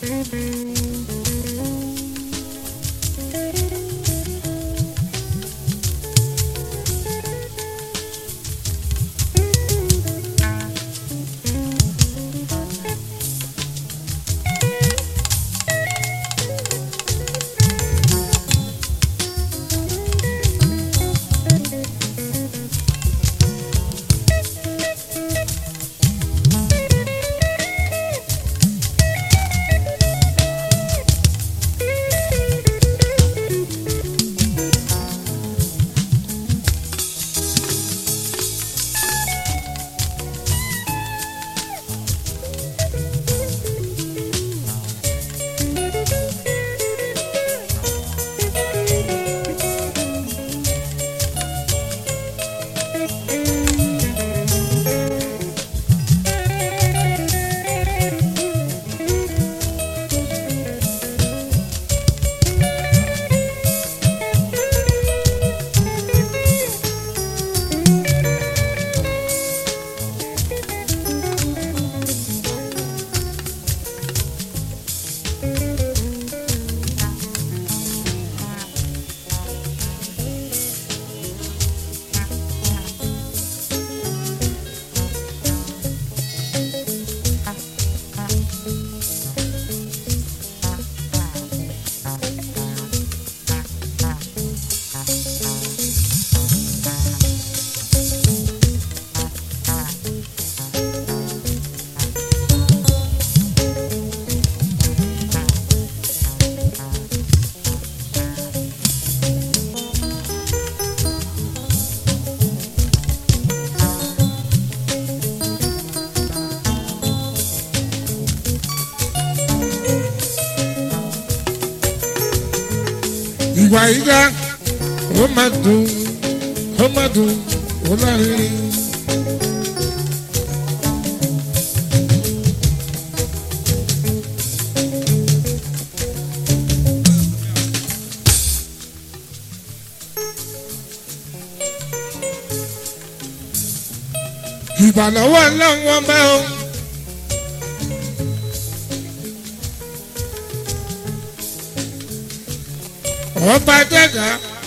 ìwà ìdá ó máa dùn ó lárinrin. ìbàlọ́wọ́ lọ́wọ́ bá o. ọba dẹ́gà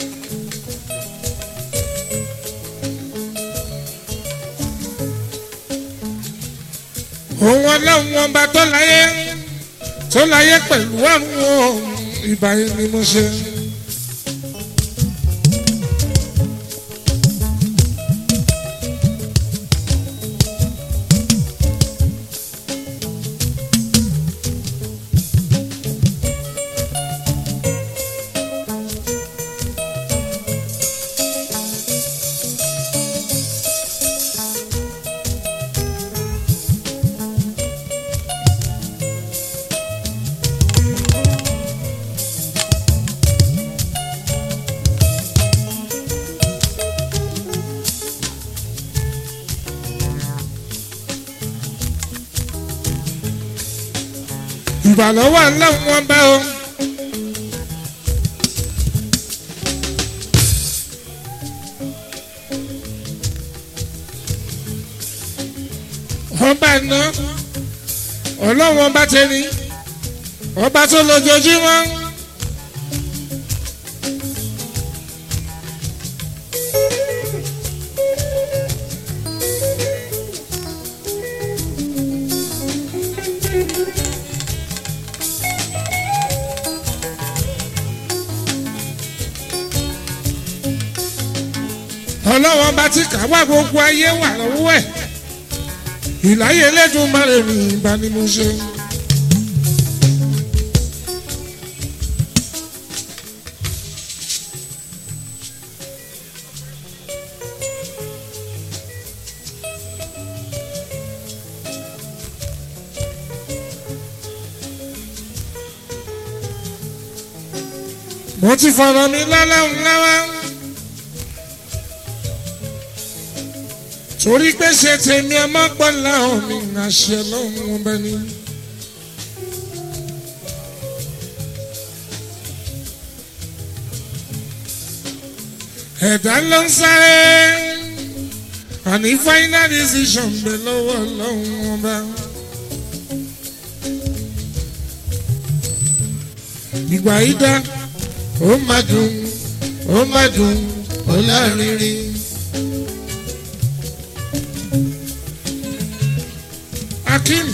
òun ọlọ́run ọba tó láyé pẹ̀lú àrùn ìbáyé ni mo ṣe. ìbàlọ́wọ́ lọ́wọ́ bá o. ọba iná ọlọ́wọ́n bá tẹ́ni ọba tó lójoojúmọ́. ọlọ́wọ́n bá ti kà wá gbogbo ayé wà lọ́wọ́ ẹ̀ ìláyé Elédùmarè mi ìbá ni mo ṣe. mo ti fọ̀rọ̀ mi lọ́lọ́run lọ́wọ́. torí pé ṣe tèmi ọmọ gbọ́lá omi àṣẹ lọ́hùn ọba ni. ẹ̀dá ló ń sáré àní final decision bẹ̀ lọ́wọ́ lọ́hùn ọba. ìgbà yìí dá ó má dùn ó má dùn ó lárinrin. Akim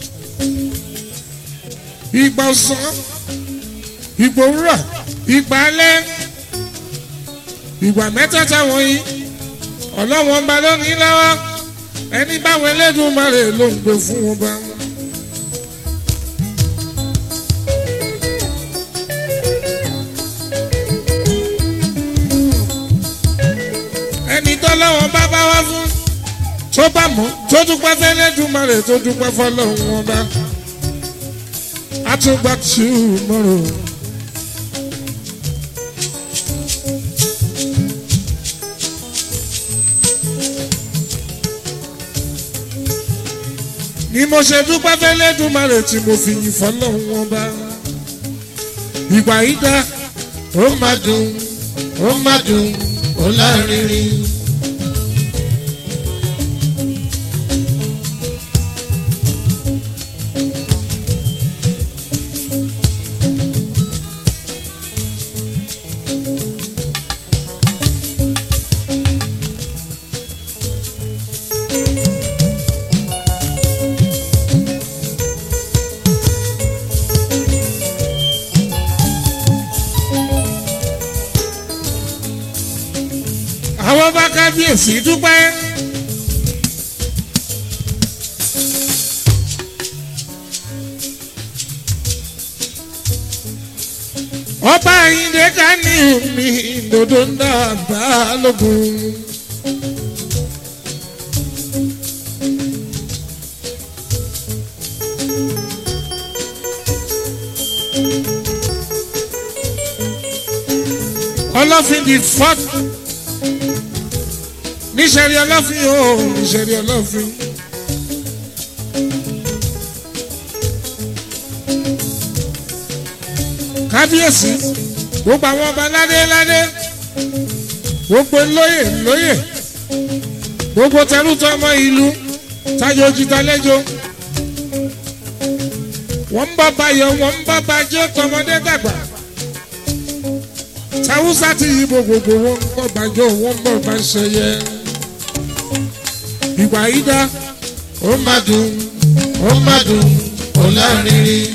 ìgbà ọ̀sán ìgbà òwúrọ̀ ìgbà alẹ́ ìgbà mẹ́tẹ̀ẹ̀ta wọ̀nyí ọlọ́wọ́n bá lónìí lọ́wọ́ ẹni báwọn Elédùmarè ló ń gbé fún wọn bá. ẹni tọ́lọ́wọ́n bá bá wá fún tó bá mọ̀ tó dúpẹ́ fẹ́ Elédùmarè tó dúpẹ́ fọlọ́run wọn bá. Àtúgbà tí ó mọ̀rọ̀. Ni mo ṣe dúpẹ́ fẹ́ Elédùmarè tí mo fi yìn fọlọ́run wọn bá. Ìgbà yìí dá ó má dùn ó má dùn ó lárinrin. Àwọn bá kábíyèsí dúpẹ́. Ọba Àyìndé ká ní omi ìdòdó ń dá Balógun. Ọlọ́fin di fọ́t. Níṣẹ́rí Ọlọ́fin o níṣẹ́rí Ọlọ́fin. Kábíyèsí gbogbo àwọn ọba ládé ládé gbogbo lóyè lóyè gbogbo tẹrútọ ọmọ ìlú tájọ ojúta lẹjọ wọn ń bá bayọ̀ wọn ń bá bàjẹ́ tọmọdé dàgbà tàwùsà ti yíbo gbogbo wọn ń bọ̀ bàjọ́ wọn ń bọ̀ bá ṣẹyẹ. Ìgbà yìí dá ó má dùn ó má dùn ó lárinrin.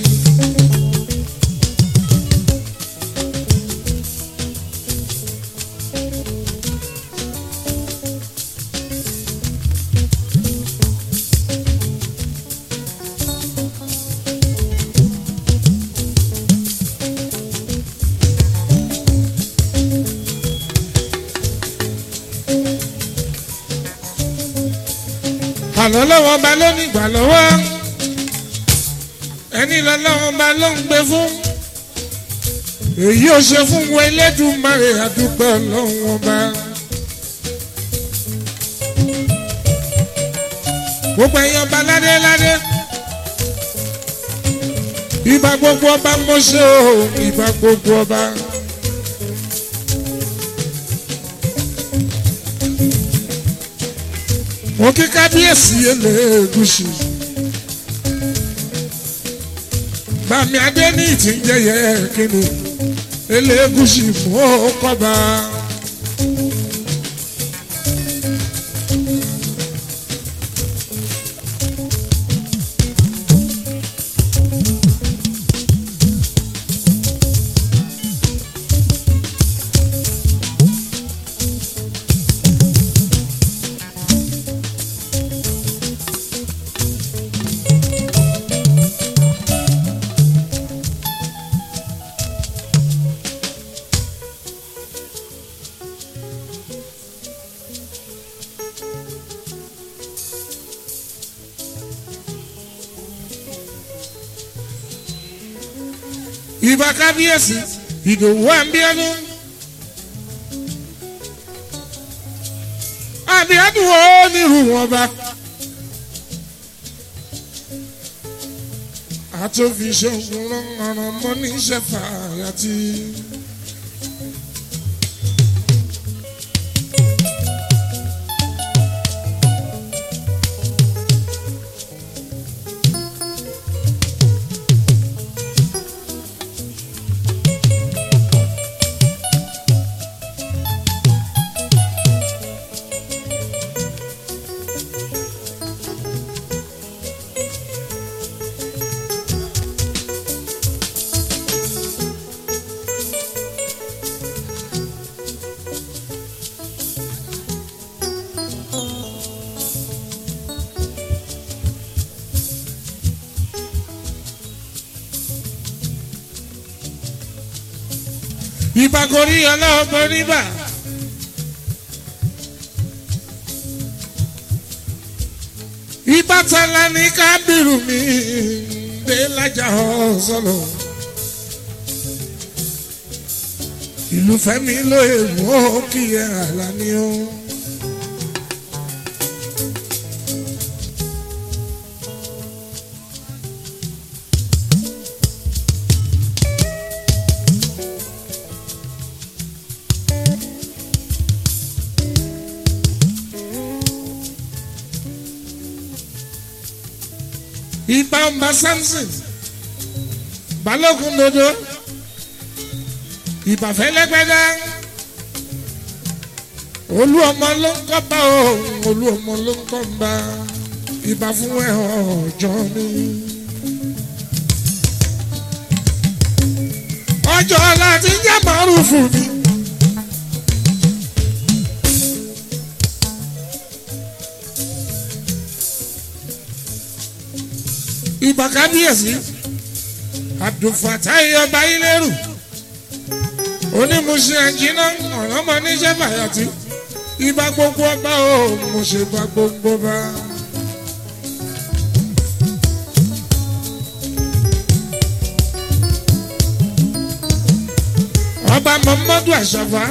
Àlọ́ lọ́wọ́ ba ló ní ìgbà lọ́wọ́ ẹni lọ́wọ́ ba ló ń gbé fún èyí ò ṣe fún wọn Elédùmarè àdúpẹ́ lọ́wọ́ ba. Gbogbo ẹ̀yàn ọba ládé ládé ìbà gbogbo ọba mọ́ṣẹ́ o ìbà gbogbo ọba. Mo kí kábíyèsí Elégùṣì Bàmí Adé ní ìtìjẹyẹ kíni Elégùṣì mọ́ kọ́ba. Ìbà kábíyèsí Ìdòwú Àbíọ́dún Àbíọ́dún ó nírú wọn bá àtòfiṣẹ́ ògùn ọ̀ràn mọ́ ní ìṣẹ̀fà àyàtì. ìbàkórí ọlọ́ọ̀bọ níbà. ìbátala ní kábírù mi dé lájà ọ̀sọ́lọ̀. ìlú fẹ́mi lóye mọ́ kí ẹ àlá ni ó. Ìbà ọba Samson Balógun dodo ìbà Fẹ́lẹ́gbẹ́dá olú ọmọ ló ń kọ́ bá òun olú ọmọ ló ń kọ́ bá ìbà fún ẹ ọjọ́ mi. ọjọ́ láti jẹ́ màrún fún mi. ìbà kábíyèsí Abdulfatai ọba Ilérù onímùsùn ẹnjìnà ọ̀rọ̀ ọmọ níṣẹ́ bàyàtì ìbà gbogbo ọba o mo ṣe bá gbogbo bá. ọba Muhammadu Àṣàfà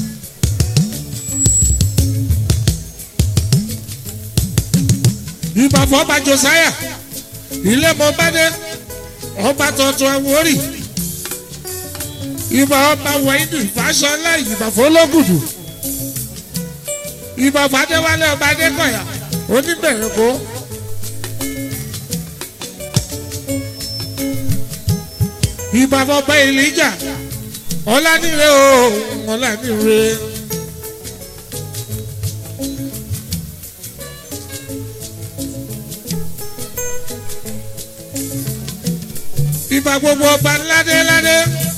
ìbà fọba Josiah ilé mọ bá dé ọba tuntun Àwórì ìbà ọba Wáídì Fáṣọlá ìbà fọlọ́gùdù ìbà Fàdéwálé ọba Adékọ̀yà oníbẹ̀rẹ̀ kó. ìbà ọba Èlíjà Ọlánìrè o Ọlánìrè. ìbà gbogbo ọba ládéládé.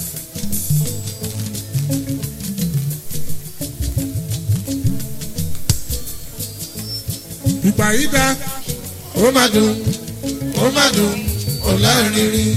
ìgbà yìí dá ó má dùn ó lárinrin.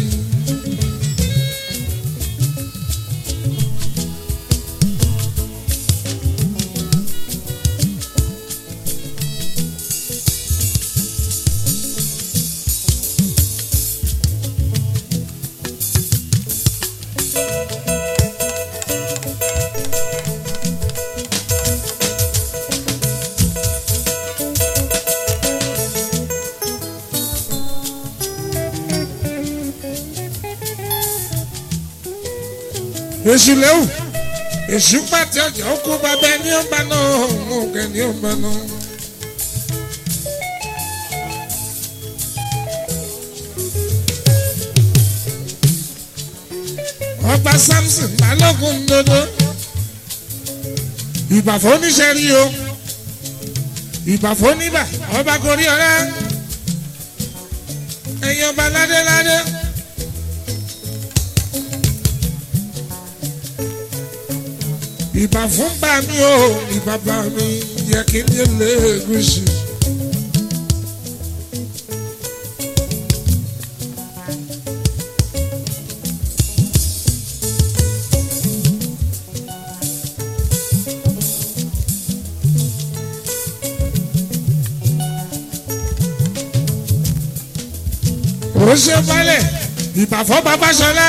èṣù léwu èṣù pàtẹ ọjà ó kó bàbá ẹni ọba náà òun kẹni ọba náà. ọba Samson Balógun dodo ìbàfọ́ oníṣẹ́rí o ìbàfọ́ oníbà ọba gorí ọlá ẹ̀yin ọba ládéládé. ìbà fún bá mi o ìbà bá mi yẹ kí n lè gúúsù. ó ṣe balẹ̀ ìbà fún bàbá Ṣọlá.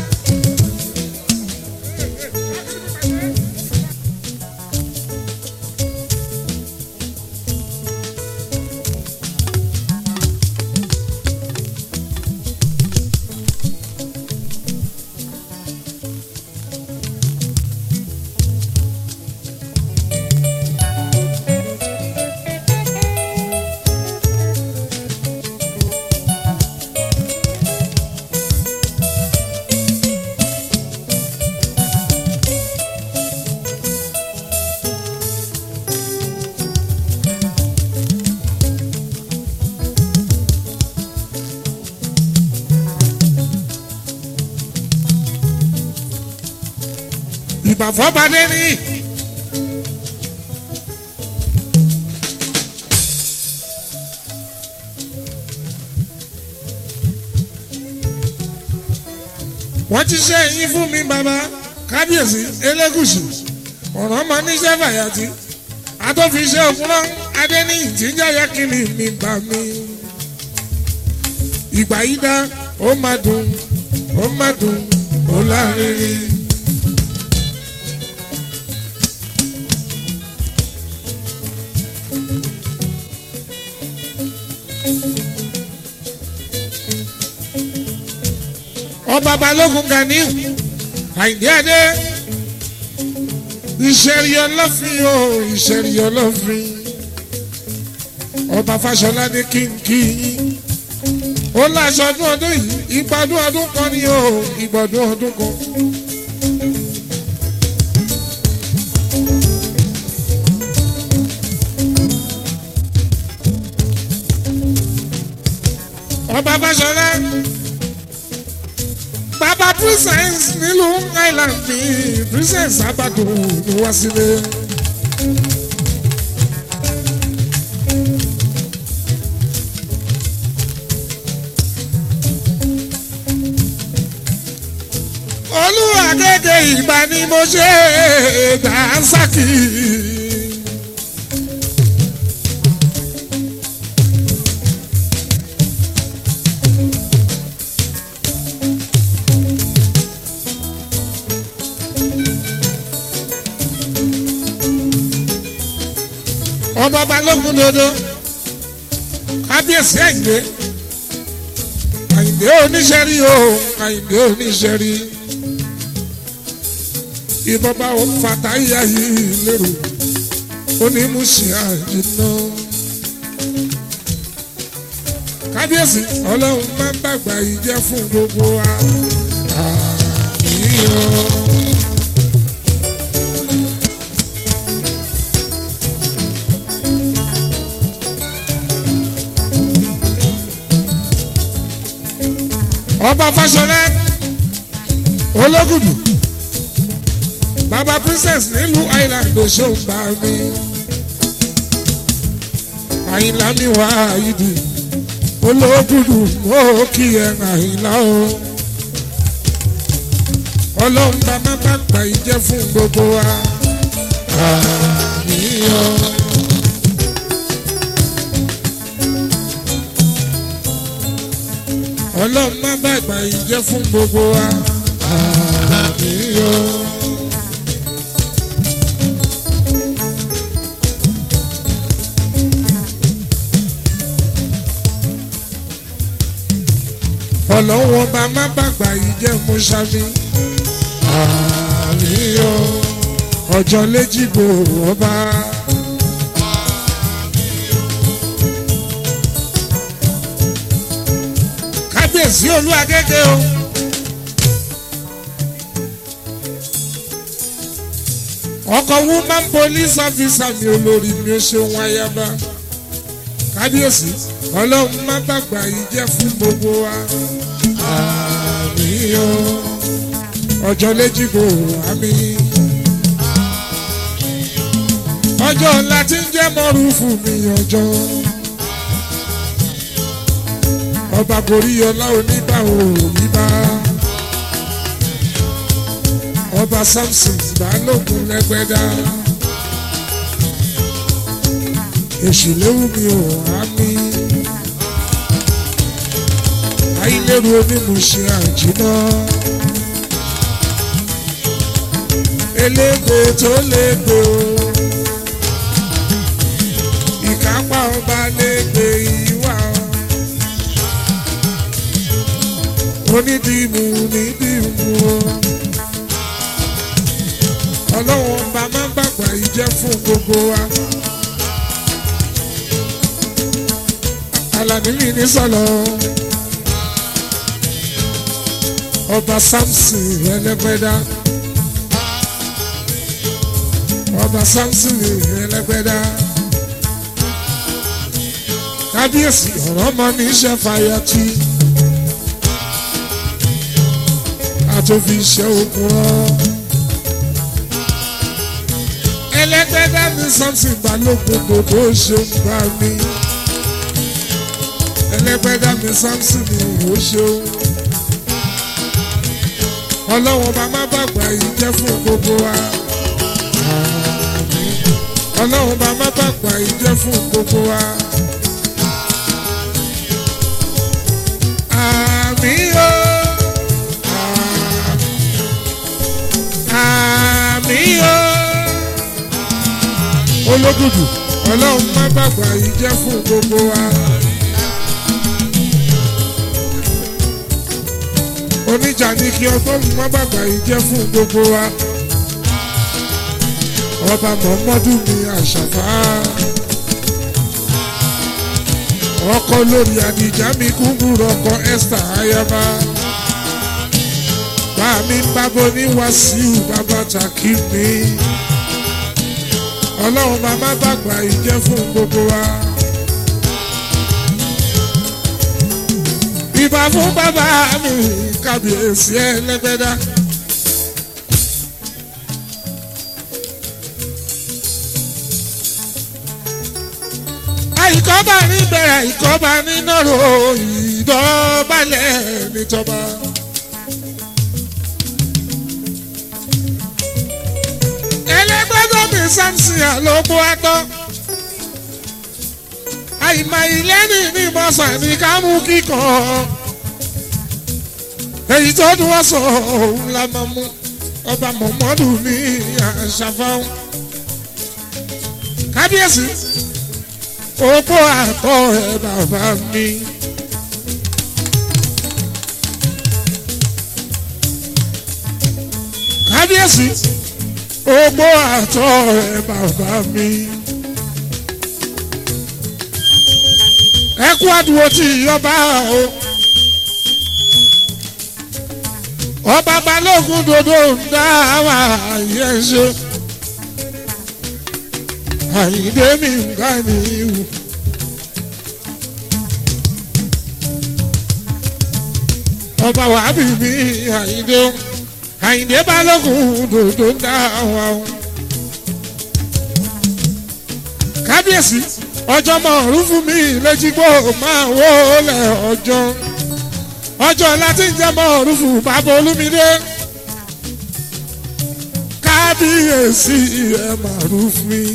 ìbà fọ́badé ní. wọ́n ti ṣe èyí fún mi bàbá kábíyèsí Elégùṣì ọ̀rọ̀ máa níṣẹ́ fàyàtì àtọ́fiṣẹ́ òkúrọ́ adẹ́niyì tí ń jáyà kiri mi bá mi. ìgbà yìí dá ó máa dùn ó lárinrin. ọba Balógun Ganiu Àyìndé Adé ìṣẹ̀rí ọlọ́fin o ìṣẹ̀rí ọlọ́fin ọba Fáṣọlá ní kínkì ó láṣọ ọdún yìí ìgbádùn ọdún kan ni o ìgbádùn ọdún kan. ọba Fáṣọlá bàbá princess nílùú Island ní princess abadu ló wá sílé. Olúwa gẹ́gẹ́ ìgbà ni mo ṣe gbà ń sákì. ọba Balógun dodo kábíyèsí Àyìndé oníṣẹ́rí o Àyìndé oníṣẹ́rí ìbọba ò fàtà ìyá yìí lérò onímùsì àjìnà kábíyèsí ọlọ́run máa ń bàgbà ìjẹ́ fún gbogbo wa àmín. ọba Fáṣọlá Ológùdù bàbá princess nílùú Island ló ṣó ń bá mi. Àyìnlá mi wá ìdí Ológùdù ó kí ẹ Àyìnlá o. Ọlọ́run bá má bá gbà ìjẹ́ fún gbogbo wa. Àmín. Ọlọ́run má bá ìgbà yìí jẹ́ fún gbogbo wa. Àmín. Ọlọ́run ọba má bá ìgbà yìí jẹ́ mú sámi. Àmín. ọjọ́ léjìgbò ọba. kábíyèsí Olúwa gẹ́gẹ́ o. ọkọ̀ woman police officer mi olórí mi ó ṣe wọn ayaba. kábíyèsí ọlọ́run má bàgbà yìí jẹ́ fún gbogbo wa. àmín o. ọjọ́ léjìgbò àmín. ọjọ́ ńlá tí ń jẹ́ mọ́rú fún mi ọjọ́. ọba Goríyọlá oníbàwò oníbà. ọba Samson Balógun lẹ́gbẹ̀dá. èṣù léwu mi ò àmì. ayílẹ́rù onímùṣe àjìná. elégbè tó légbè o. ìkápá ọba légbè ìwà o. onídìímù nídìímù o. ọlọ́wọ́n bá má bàgbà yìí jẹ́ fún gbogbo wa. Àlàní mi ní sọ̀lọ̀. ọba Samson ẹlẹ́gbẹ́dá. ọba Samson ẹlẹ́gbẹ́dá. kábíyèsí ọ̀rọ̀ mọ́ ní iṣẹ́ fàyàtì. àtòfi iṣẹ́ òkun rán. ẹlẹ́gbẹ́dá ní Samson Balógun gbogbo ṣe ń bá mi. ẹlẹ́gbẹ́dá ní Samson ní ìwò ṣeun. ọlọ́wọ́n bá má bàgbà yìí jẹ́ fún gbogbo wa. ọlọ́wọ́n bá má bàgbà yìí jẹ́ fún gbogbo wa. àmín o àmín o olódùdù ọlọ́run má bàgbà yìí jẹ́ fún gbogbo wa. oníjà ní kí ọgbọ́n má bàgbà yìí jẹ́ fún gbogbo wa. ọba Muhammadu mi Àṣàfà ọkọ lórí Àdìjà mi kúngúrú ọkọ Esther ayaba. bá mi ń bábọ́ ní Wàsíù bàbá Tàkì mi. ọlọ́run bá má bàgbà yìí jẹ́ fún gbogbo wa. ìbà fún bàbá mi kábíyèsí ẹlẹ́gbẹ́dá. àìkọ́bà ní bẹ̀rẹ̀ ìkọ́bà ní nọ̀rọ̀ ìdọ̀bálẹ̀ nítọ́ba. ẹlẹ́gbẹ́dọ́ mi Samson àlọ́gbó atọ́. àìmọ̀ ìlẹ́ni ní mọ̀sán ní ká mú kíkọ́. èyí tó dún wọ́n sọ òun la máa mú ọba Muhammadu ní Àṣàfà. kábíyèsí òpó àtọ́ ẹ bàbá mi. kábíyèsí òpó àtọ́ ẹ bàbá mi. ẹ kú àdúró tí ọba o. ọba Balógun dodo ń dá wà yẹn ṣe. Àyìndé mi ń ká ní ìwù. ọba wàhábì mi Àyìndé Àyìndé Balógun dòdò ń dá wa o. kábíyèsí ọjọ́ mọ̀ọ́rún fún mi lẹ́jìgbó máa wọlé ọjọ́ láti ń jẹ́ mọ̀ọ́rún fún bàbá Olúmídé. kábíyèsí ẹ mọ̀ọ́rún fún mi.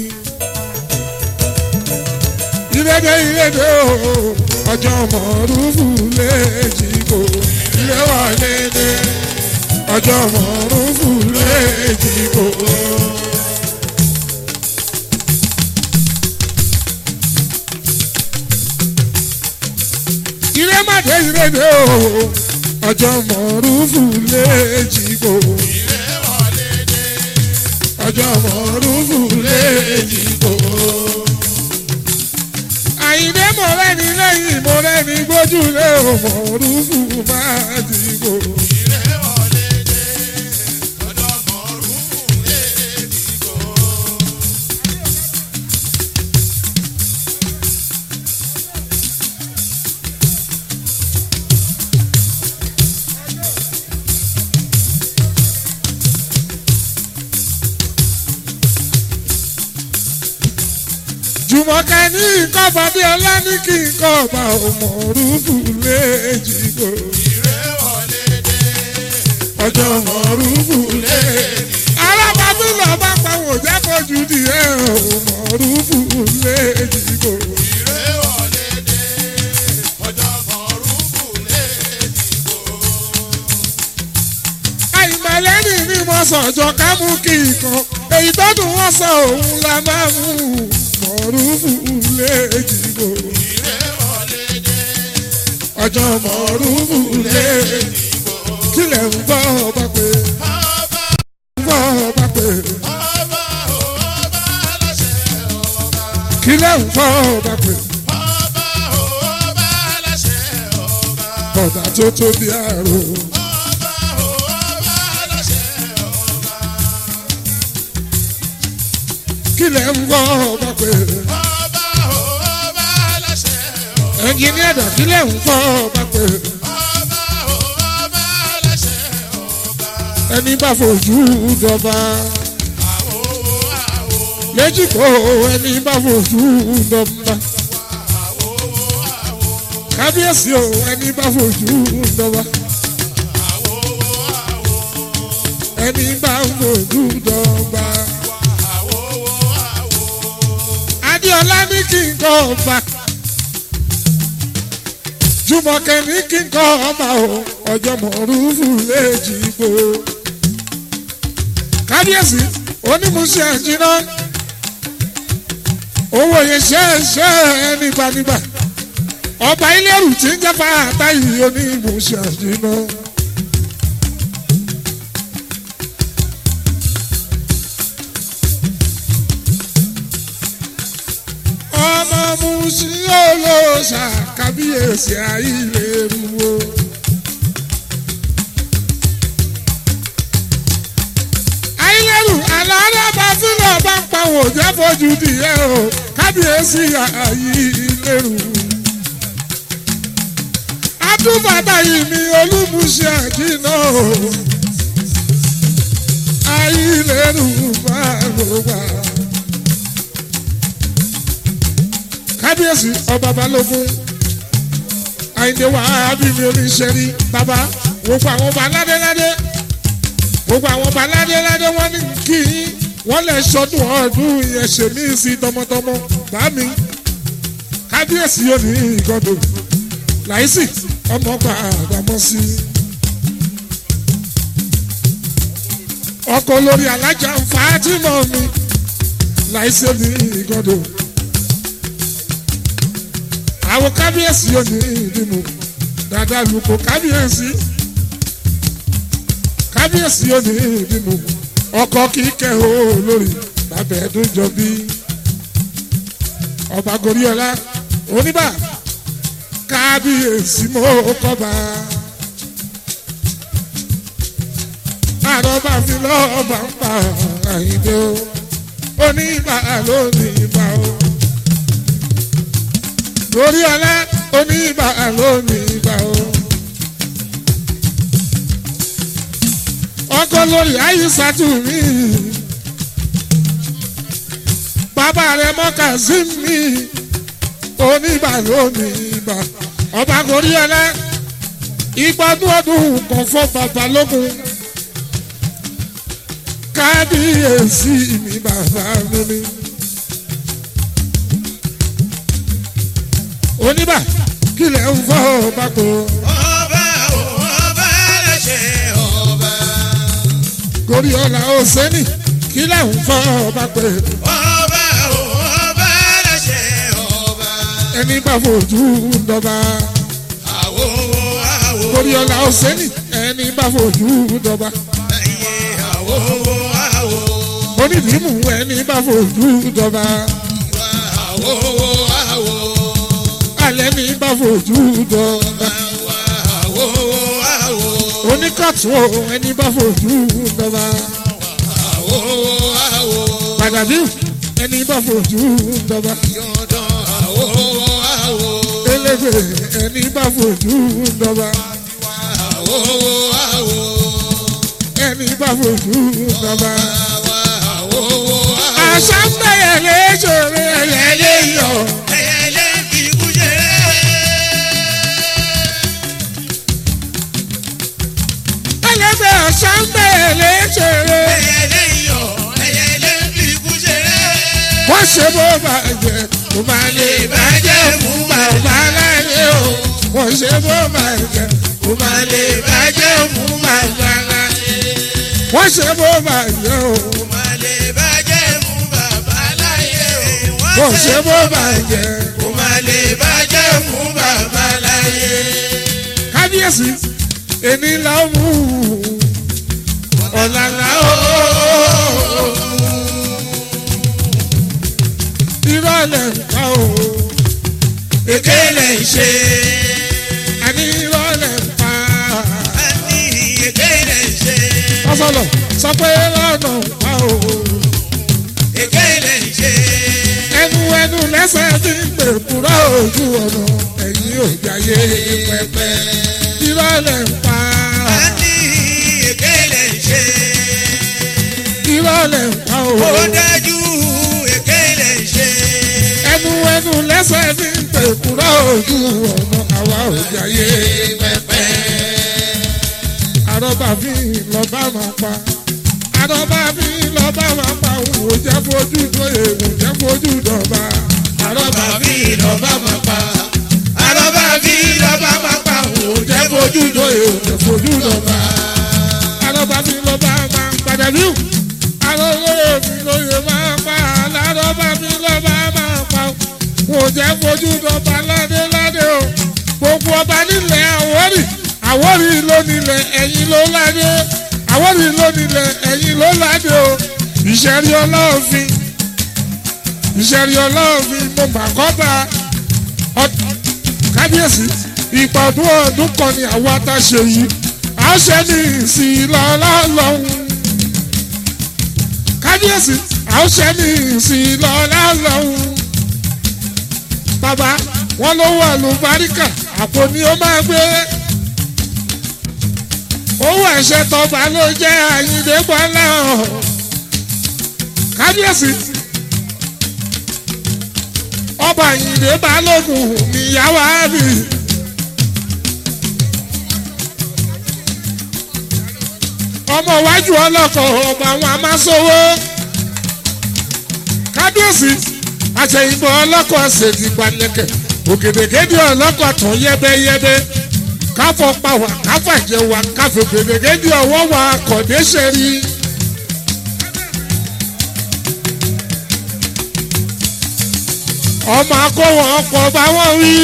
ìrèdè o ọjọ́ mọ̀ọ́rùfù lẹ́jìgbò ilé wà lédè ọjọ́ mọ̀ọ́rùfù lẹ́jìgbò. ìrèmàdé ìrèdè o ọjọ́ mọ̀ọ́rùfù lẹ́jìgbò ilé wà lédè ọjọ́ mọ̀ọ́rùfù lẹ́jìgbò. Àyìndé mọ̀rẹ́ni lẹ́yìn mọ̀rẹ́ni gbójúlé Mọ̀rúfù máa dìbò. Ilé wọlé dé ọ̀dọ̀ Mọ̀rúfù lè dìbò. Jùmọ̀kẹ́ ní nǹkan bàbí ọlá ní kí nǹkan ọba Mọ̀rúfù léjìgbò. Ìrẹ́wọ̀lé dé ọjọ́ Mọ̀rúfù léjìgbò. alábàbí lọ bá pàwọ̀ jẹ́ kojú díẹ̀ Mọ̀rúfù léjìgbò. Ìrẹ́wọ̀lé dé ọjọ́ Mọ̀rúfù léjìgbò. àìmọ̀lẹ́ni ni mo sọ̀jọ́ ká mú kí nǹkan èyí tó dùn wọ́n sọ òun la máa mú. Mọ̀rúfù léjìgbò. Ìrẹ́wọ̀lé dé ọjọ́ Mọ̀rúfù léjìgbò. kílẹ̀ ń bọ́ ọba pé ń bọ́ ọba pé kílẹ̀ ń bọ́ ọba pé ọba tó tóbi àrò. kílẹ̀ ń bọ́ ọba pé ẹnjìníà dà kílẹ̀ ń bọ́ ọba pé ẹni bá fojú dọba léjìgbò ẹni bá fojú dọba kábíyèsí o ẹni bá fojú dọba kíkọ́ ọba Jùmọ̀kẹ́ ní kíkọ́ ọba o ọjọ́ mọ̀rúfù léjì gbò kábíyèsí onímùsẹ̀ àjìnà owó yẹn ṣẹ́ẹ̀ṣẹ́ nígbànígbà ọba ilẹ̀rù tí ń jẹ́ fàtà yìí onímùsẹ̀ àjìnà. ọmọ musi olóòṣà kábíyèsí ayílẹ̀rù o. ayílẹ̀rù alárabà fúnlọ̀ bá ń pa òjá fojú dìé o kábíyèsí ayílẹ̀rù. adúbàtà yìí mi olúmúṣe àjìnà o ayílẹ̀rù máa ló wà. kábíyèsí ọba balógun àyìndé wàhábì mi oníṣẹ́rí bàbá gbogbo àwọn ọba ládéládé gbogbo àwọn ọba ládéládé wọ́n ní kí wọ́n lè ṣọdún ọdún yẹn ṣe mí sí tọmọtọmọ bá mi kábíyèsí yóò ní ìgọdọ láìsí ọmọọba àdámọ́ sí ọkọ lórí alájà ń fa tìmọ̀ mi láìsí ní ìgọdọ. àwọn kábíyèsí yóò ní ìdìmú dáadáa lùkọ kábíyèsí yóò ní ìdìmú ọkọ kíkẹ́ o lórí bàbá ẹ̀dùn jọ bí ọba Goriola oníbà kábíyèsí mo kọ́ba àrọ́bà fi lọ́ọ̀bà ń pa Àyìndé o oníbà lónìí bá o. Goriola oníbà lónìí bá o. ọkọ lórí àyíṣàtú mi bàbá rẹ mọ́kà sí mi oníbà lónìí bá ọba Goriola ìgbádùn ọdún kan fọ́ bàbá lógún kábíyèsí mi bàbá mi. oníbà kílẹ̀ ń fọ́ ọba kò. ọba lè ṣe ọba. Goriola Oseni kílẹ̀ ń fọ́ ọba pé. ọba lè ṣe ọba. ẹni bá fojú dọba. àwo. Goriola Oseni ẹni bá fojú dọba. àwo. onídìímù ẹni bá fojú dọba. àwo. alẹ́ ní bá fojú dọba. oníkàtún ẹni bá fojú dọba. Pàdàbí ẹni bá fojú dọba. Elégbè ẹni bá fojú dọba. ẹni bá fojú dọba. àṣà ń bẹ̀yẹ̀ léṣòro ẹ̀yẹ lé yọ. ẹlẹ́gbẹ́ àṣà ń bẹ̀yẹ̀ léṣòro. wọ́n ṣe bó bàjẹ́ kó máa lè bàjẹ́ fún bàbá láyé o. wọ́n ṣe bó bàjẹ́ kó máa lè bàjẹ́ fún bàbá láyé. wọ́n ṣe bó bàjẹ́ o. wọ́n ṣe bó bàjẹ́ kó máa lè bàjẹ́ fún bàbá láyé. kábíyèsí èmi là ń mú ọ̀la là ó. irọ́ lẹ̀ ń pa o. èké lè ṣe. àní irọ́ lẹ̀ ń pa. àní èké lè ṣe. ọ̀sọ̀lọ̀ sọ pé lọ́nà ń pa o. èké lè ṣe. ẹnu lẹ́sẹ̀ tí ń pè kúrò ojú ọ̀nà ẹ̀yìn òjàyè pẹpẹ. irọ́ lẹ̀ ń pa. àní èké lè ṣe. irọ́ lẹ̀ ń pa o. ó dájú èké lè ṣe. ẹnu lẹ́sẹ̀ tí ń pè kúrò ojú ọ̀nà àwa òjàyè pẹpẹ. àrọ́bà fi lọ́ba máa pa. àrọ́bà fi lọ́ba máa pa òun ò jẹ́ fojú dóye òun jẹ́ fojú dọ̀ba. àrọ́bà bí lọ́ba máa pa àrọ́bà bí lọ́ba máa pa òun jẹ́ fojú dòye òun fojú dọ̀ba. àrọ́bà bí lọ́ba máa padà bí àrọ́lóye mi lóye máa pa àrọ́bà bí lọ́ba máa pa òun jẹ́ fojú dọ̀ba ládéládé o gbogbo ọba nílẹ̀ Àwórì ló nílẹ̀ ẹ̀yin ló ládé Àwórì ló nílẹ̀ ẹ̀yin ló ládé o ìṣẹ̀rí Ọlọ́fin mo mà kọ́ba kábíyèsí ìpàdún ọdún kan ni àwọn atáṣe yìí a ṣe ní ìsìn lọ́lọ́lọ́hún kábíyèsí a ṣe ní ìsìn lọ́lọ́lọ́hún bàbá wọn ló wà lùbáríkà àpò ni ó máa gbé owó ẹ̀ṣẹ̀ tọba ló jẹ́ Àyìndé Bọ́lá kábíyèsí ọba Àyìndé Balógun níyàwó àbí ọmọ iwájú ọlọ́kọ̀ ọba àwọn amásówó kábíyèsí àtẹ̀yìnbó ọlọ́kọ̀ ṣèjì gbalẹ̀kẹ̀ ògèdègèdè ọlọ́kọ̀ tán yẹ́bẹ́yẹ́bẹ́ káfọ́ pàwà káfọ́ ìjẹwà káfọ́ ògèdègèdè ọwọ́ wa kọ̀dé ṣẹ́rí. ọmọ akọ́wọ́ ọkọ̀ bá wọ́n wí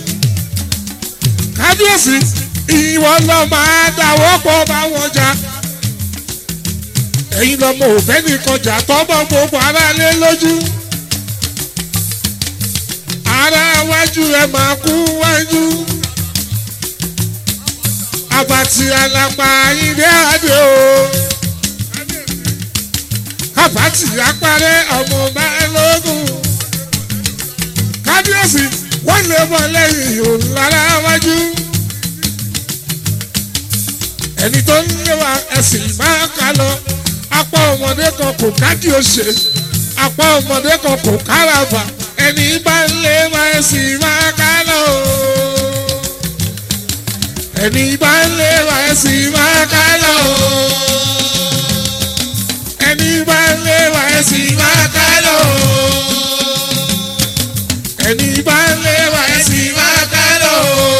kábíyèsí ìwọ lọ máa dáwọ́ pọ̀ bá wọn jà ẹ̀yin lọ́mọ òfẹ́ nìkan jà tọ́mọ gbogbo aráalé lójú ara wájú ẹ máa kú wájú àbàtì àlàpà Àyìndé Adé o àbàtì àparẹ́ ọmọ Balógun kábíyèsí wọ́n lè bọ́ lẹ́yìn òun lára wájú ẹni tó ń lé wa ẹ̀sìn máa ká lọ apá ọmọdé kan kò kájí òṣè apá ọmọdé kan kò káràbà ẹni bá ń lé wa ẹ̀sìn máa ká lọ ẹni bá ń lé wa ẹ̀sìn máa ká lọ ẹni bá ń lé wa ẹ̀sìn máa ká lọ ẹni bá ń lé wa ẹ̀sìn máa ká lọ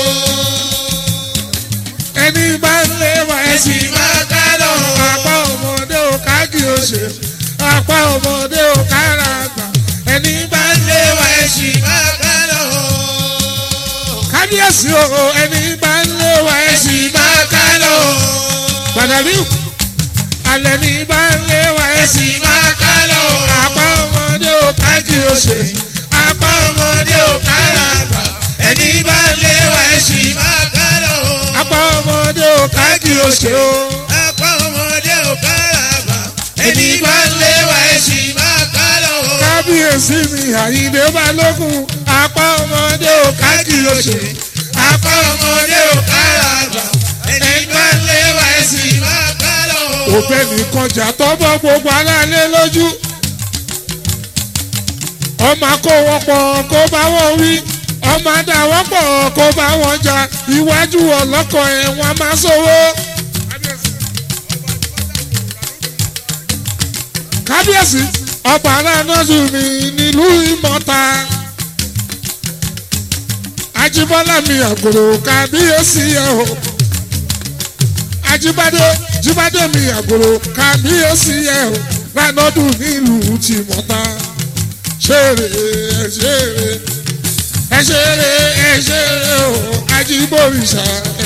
ẹni bá ń lé wa ẹ̀sìn máa ká lọ apá ọmọdé ò kájí òṣè apá ọmọdé ò káràbà ẹni bá ń lé wa ẹ̀sìn máa ká lọ kábíyèsí o ẹni bá ń lé wa ẹ̀sìn máa ká lọ gbàdàbí alẹ́ ní bá ń lé wa ẹ̀sìn máa ká lọ apá ọmọdé ò kájí òṣè apá ọmọdé ò káràbà ẹni bá ń lé wa ẹ̀sìn máa ká lọ apá ọmọdé ò kájí òṣè o apá ọmọdé ò káràbà ẹni bá ń lé wa ẹ̀sìn máa ká lọ. kábíyèsí mi Àyìndé Balógun apá ọmọdé ò kájí òṣè apá ọmọdé ò káràbà ẹni bá ń lé wa ẹ̀sìn máa ká lọ. òfẹ́ nìkan jà tọ́bọ̀ gbogbo aráalé lójú ọmọ kó wọn pọ̀ kó bá wọn wí ọmọ àdáwọ́ pọ̀ kó bá wọn jà iwájú ọlọ́kọ̀ ẹ̀ wọ́n máa sówó. kábíyèsí ọba aráàlú mi nílùú Ìmọ̀ta Ajíbọ́lá mi àgòrò kábíyèsí ẹ̀ o Jíbádé mi àgòrò kábíyèsí ẹ̀ o lánàdún nílùú tìmọ̀ta ṣeré o Ajíbòrìṣà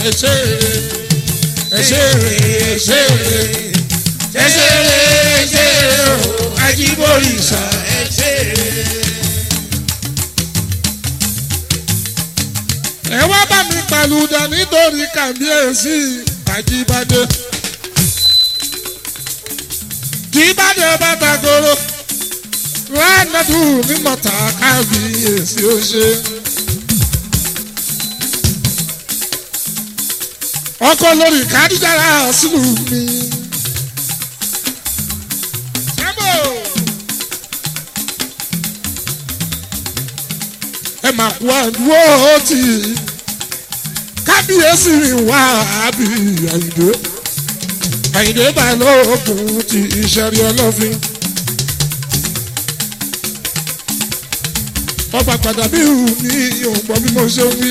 ṣeré o Ajíbòrìṣà ẹ wá bá mi pàlùdà nítorí kábíyèsí Ajíbádé Jíbádé bàtàgòrò lánàdún nímọ̀ta kábíyèsí ó ṣe. ọkọ lórí kádìjára sílù mi. ẹ máa kú àdúró tì í kábíyèsí wà ábí Àyìndé Balógun ti ìṣẹ̀rí Ọlọ́fin. ọba pàdánù ní òǹgbọ́n bí mo ṣe wí.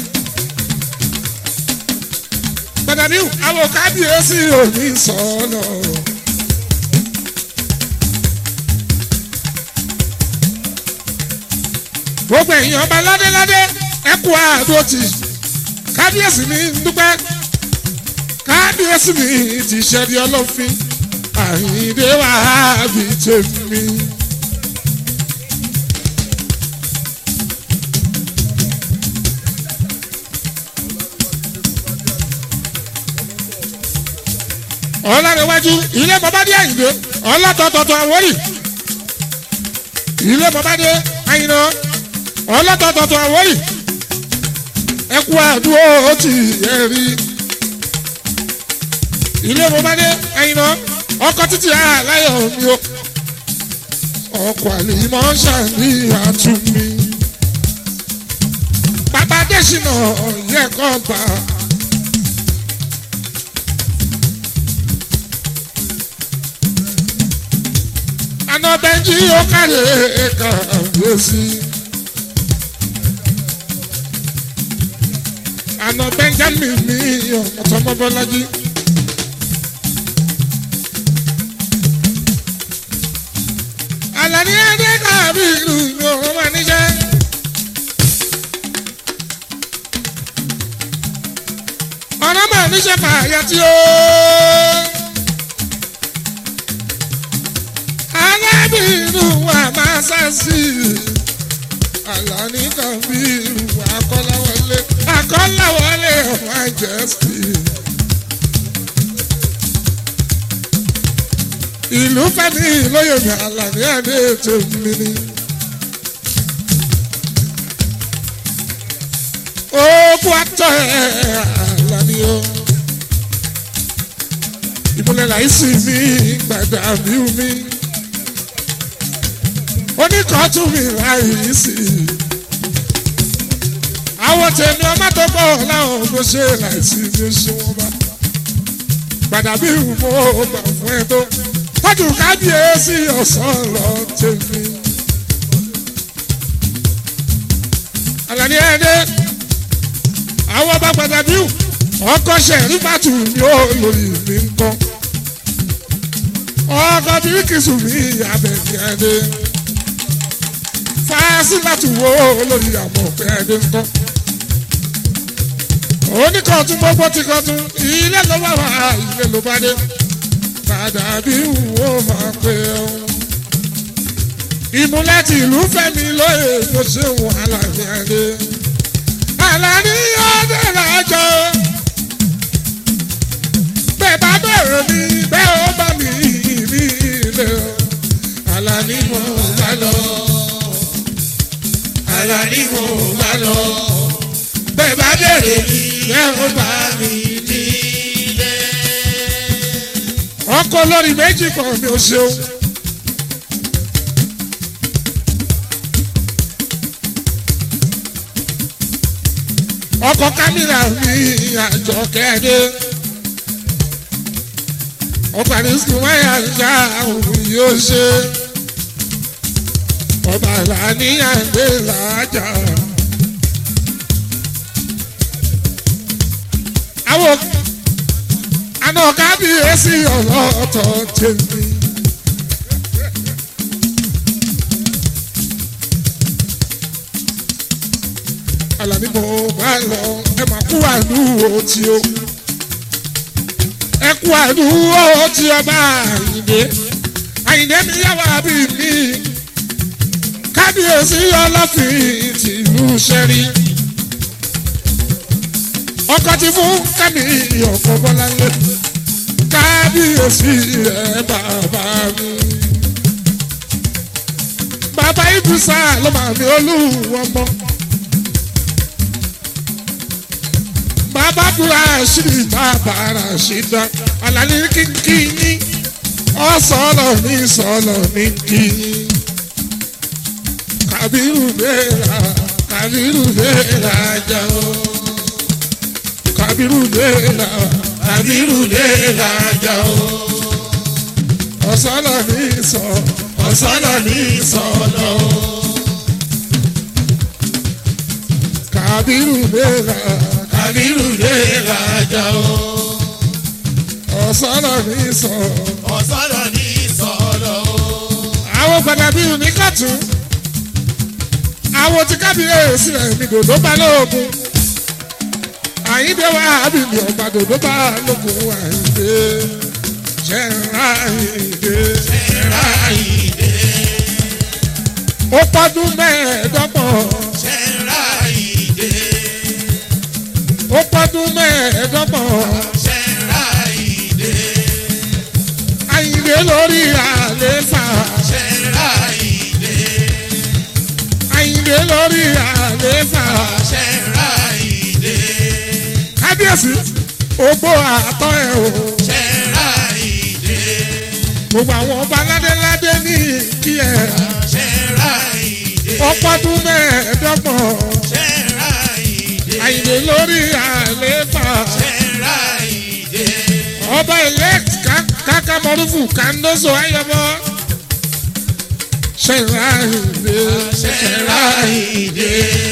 pàdánù àwọn kábíyèsí òní sọ̀nà. gbogbo èèyàn ọba ládéládé ẹkú àdótì kábíyèsí mi ń dúpẹ́ kábíyèsí mi ti ṣẹ́ni ọlọ́fin Àyìndé Wàhábì tèmi. ọlọ́rẹ̀wájú ilé bọ́bádé Àyìndé ọlọ́tọ̀ọ̀tọ̀ Àwórì ilé bọ́bádé Àyìndé ọlọ́tọ̀ọ̀tọ̀ Àwórì ẹkú àdúró ti ẹ̀rí ilé bọ́bádé Àyìndé ọkọ̀ títí aláyọ̀ mi o ọkọ̀ àlìmọ́ ṣàní àtúnmí bàbá Adésínà yẹ kọ́ bá. Àná Bẹ́ńjì ó kárẹ̀ kàbíyèsí. Àná Benjamin mi ọ̀tọ̀mọ Bọ́lájí. Àlàní Adé kàbí ìlú ìgbòho wà níṣẹ́. Ọ̀nà mà níṣẹ́ fàáyà tí ó. Alábìínú wa máa ṣàṣì Àlàní Kàbírù Akọ́láwọlé of Majesty. Ìlú Fẹ́mi lóye mi Àlàní Adé tèmi ni. Ó kú àtọ̀ ẹ̀ Àlàní o. Ìmúlẹ̀ láìsí mi gbàdá mi ò mi. Oníkọ̀ọ́tún mi láyé sí i. Àwọn tèmi ọmọ tó bọ̀ láwọn ló ṣe láìsí ní ṣé wọ́n bá. Gbàdàbí mo gbà fún ẹ tó. Tọ́jú kábíyèsí ọ̀sán lọ tèmi. Àlàní Adé àwọn ọba Gbàdàbí ọkọ̀ Ṣẹ̀rífátù ni ó lórí mi ń kọ́. Ọkọ̀ Bíríkìsù mi Àbẹ̀ní Adé. Fásí láti wo olórí àmọ́ pé ẹni ń tọ́. Oníkọ̀tún gbogbo ti kọ̀tún ilé ló wà wá ilé ló bá dé. Gbàdàbí wo máa pé ọ́. Ìmúlẹ̀ tí ìlú Fẹ́mi lóye ló ṣe wọ́n Àlàní Adé. Àlàní Adé lájọ. Bẹ́ẹ̀ bá bẹ̀rẹ̀ mi bẹ́ẹ̀ ó bá mi ní ilé o. Àlàní mo bá lọ. Àlàní mo bá lọ. Bẹ́ẹ̀ bá bẹ̀rẹ̀ mi bẹ́ẹ̀ ó bá mi nílé. Ọkọ̀ lórí méjì kan mi ò ṣeun. Ọkọ̀ kámẹ́rà mi Àjọkẹ́ Adé. Ọkọ̀ àdìsí wáyà ṣá òun yóò ṣe. Ọba Àlàní Adé làájà. Àwọn àna kábíyèsí ọlọ́tọ̀ tèmi. Àlàní mo bá lọ ẹ máa kú àdúró tí ó. Ẹ kú àdúró tí ọba Àyìndé. Àyìndé mi yáwá bí mi. Kábíyèsí ọlọ́fin tìlú Ṣẹ́rí. Ọkọ̀ ti fún Kẹ́mi ọkọ̀ Bọ́láńlé. Kábíyèsí ẹ̀ bàbá mi. Bàbá Ìdúsà ló máa mi Olúwọmọ. Bàbá Bùràṣídì bàbá Ràṣídà. Àlàní kínkínní. Ọ̀sọ̀lọ̀ ní sọ̀lọ̀ ní kíní. Kàbírù léra jao. Kàbírù léra jao. Ọ̀sọ̀lọ̀ ní sọ̀lọ̀. Kábírù léra. Kábírù lè rajà o. Ọ̀sọ́rọ̀ ní sọ. Ọ̀sọ́rọ̀ ní sọ̀rọ̀ o. Àwọn Kábírù ní kàtún. Àwọn tí kábíyèsí rẹ̀ ní dòdò balógun. Àyíndé wá àbílí ọba dòdò balógun Àyíndé. Ṣẹ̀ra Àyíndé. Ṣẹ̀ra Àyíndé. Ó pọ́dún mẹ́ẹ̀ẹ́dọ́gbọ̀n. Ṣẹ̀ra Àyíndé. Ó pọ́dún mẹ́ẹ̀ẹ́dọ́gbọ̀n. Ṣẹ̀ra Àyíndé. Àyíndé lórí àléfà. Ṣẹ̀ra Àyíndé. Àyíndé lórí àléfà. Ṣẹ̀ra Àyíndé. Kábíyèsí ògbó àtọ́ ẹ̀ o. Ṣẹ̀ra Àyíndé. Gbogbo àwọn ọba ládéládé ní kí ẹ. Ṣẹ̀ra Àyíndé. Ó pọ́dún mẹ́ẹ̀ẹ́dọ́gbọ̀n. Ṣẹ̀ra Àyíndé. Àyíndé lórí àléfà. Ṣẹ̀ra Àyíndé. Ọba elect Kaka Mọ́rúfù Kàndóso Ayọ̀bọ. Ṣẹ̀ra Àyíndé. Ṣẹ̀ra Àyíndé.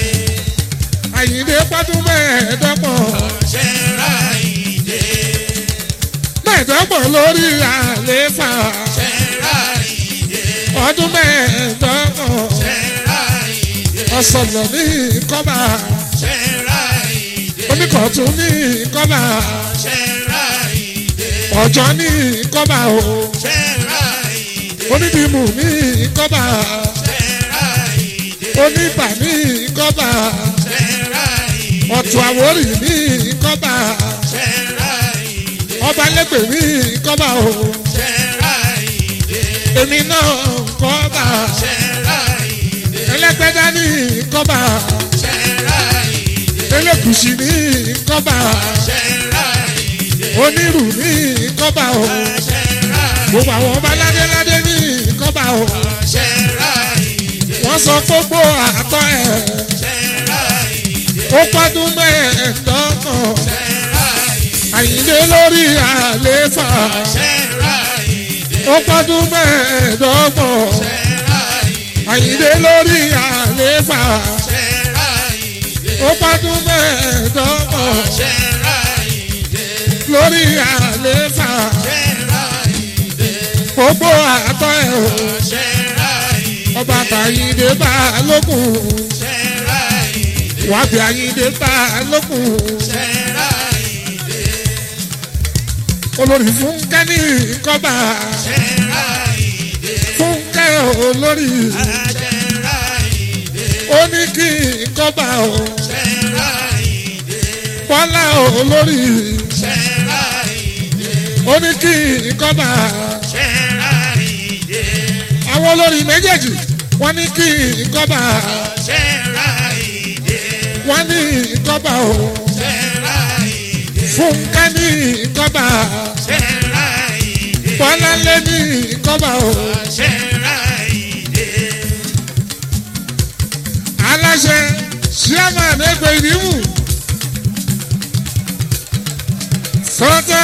Àyíndé pọ́dún mẹ́ẹ̀ẹ́dọ́gbọ̀n. Ṣẹ̀ra Àyíndé. Mẹ́ẹ̀ẹ́dọ́gbọ̀n lórí àléfà. Ṣẹ̀ra Àyíndé. Ọdún mẹ́ẹ̀ẹ́dọ́gbọ̀n. Ṣẹ̀ra Àyíndé. Ọ̀sọ̀lọ̀ ní kọ́bà. Ṣẹ̀ra Àyíndé. Oníkọ̀tún ní kọ́bà. Ṣẹ̀ra Àyíndé. Ọ̀jọ́ ní kọ́bà o. Ṣẹ̀ra Àyíndé. Onídìmú ní kọ́bà. Ṣẹ̀ra Àyíndé. Oníbà ní kọ́bà. Ṣẹ̀ra Àyíndé. Ọ̀tún Àwórì ní kọ́bà. Ṣẹ̀ra Àyíndé. Ọba lẹ́gbẹ̀ẹ́ ní kọ́bà o. Ṣẹ̀ra Àyíndé. Èmi náà kọ́bà. Ṣẹ̀ra Àyíndé. Ẹlẹ́gbẹ́dá ní kọ́bà. Ṣẹ̀ra Àyíndé. Elégùṣì ní kọ́bà. Ṣẹ̀ra Àyíndé. Onírù ní kọ́bà o. Ṣẹ̀ra Gbogbo àwọn ọba ládéládé ní kọ́bà o. Ṣẹ̀ra Àyíndé. Wọ́n sọ gbogbo àtọ́ ẹ̀. Ṣẹ̀ra Àyíndé. Ó pọ́dún mẹ́ẹ̀ẹ́dọ́gbọ̀n. Ṣẹ̀ra Àyíndé. Àyíndé lórí àléfà. Ṣẹ̀ra Àyíndé. Ó pọ́dún mẹ́ẹ̀ẹ́dọ́gbọ̀n. Ṣẹ̀ra Àyíndé. Àyíndé lórí àléfà. Ṣẹ̀ra Àyíndé. Ó pọ́dún mẹ́ẹ̀ẹ́dọ́gbọ̀n. Ṣẹ̀ra Àyíndé. Lórí àléfà. Ṣẹ̀ra Àyíndé. Gbogbo àtọ́ ẹ̀ o. Ṣẹ̀ra Àyíndé. Ọba Àyíndé Balógun. Ṣẹ̀ra Àyíndé. Wàbí Àyíndé Balógun. Ṣẹ̀ra Àyíndé. Olórí Fúnkẹ́ ní kọ́bà. Ṣẹ̀ra Àyíndé. Fúnkẹ́ olórí. Ṣẹ̀ra Àyíndé. Ó ní kí kọ́bà o. Ṣẹ̀ra Àyíndé. Bọ́lá olórí. Ṣẹ̀ra Àyíndé. Ó ní kí kọ́bà. Ṣẹ̀ra Àyíndé. Àwọn olórí méjèèjì wọ́n ní kí kọ́bà. Ṣẹ̀ra Àyíndé. Wọ́n ní kọ́bà o. Ṣẹ̀ra Àyíndé. Fúnkẹ́ ní kọ́bà. Ṣẹ̀ra Àyíndé. Bọ́lá lé ní kọ́bà o. Ṣẹ̀ra Àyíndé. Aláṣẹ chairman ẹgbẹ́ ìdìbò. Sọ́tà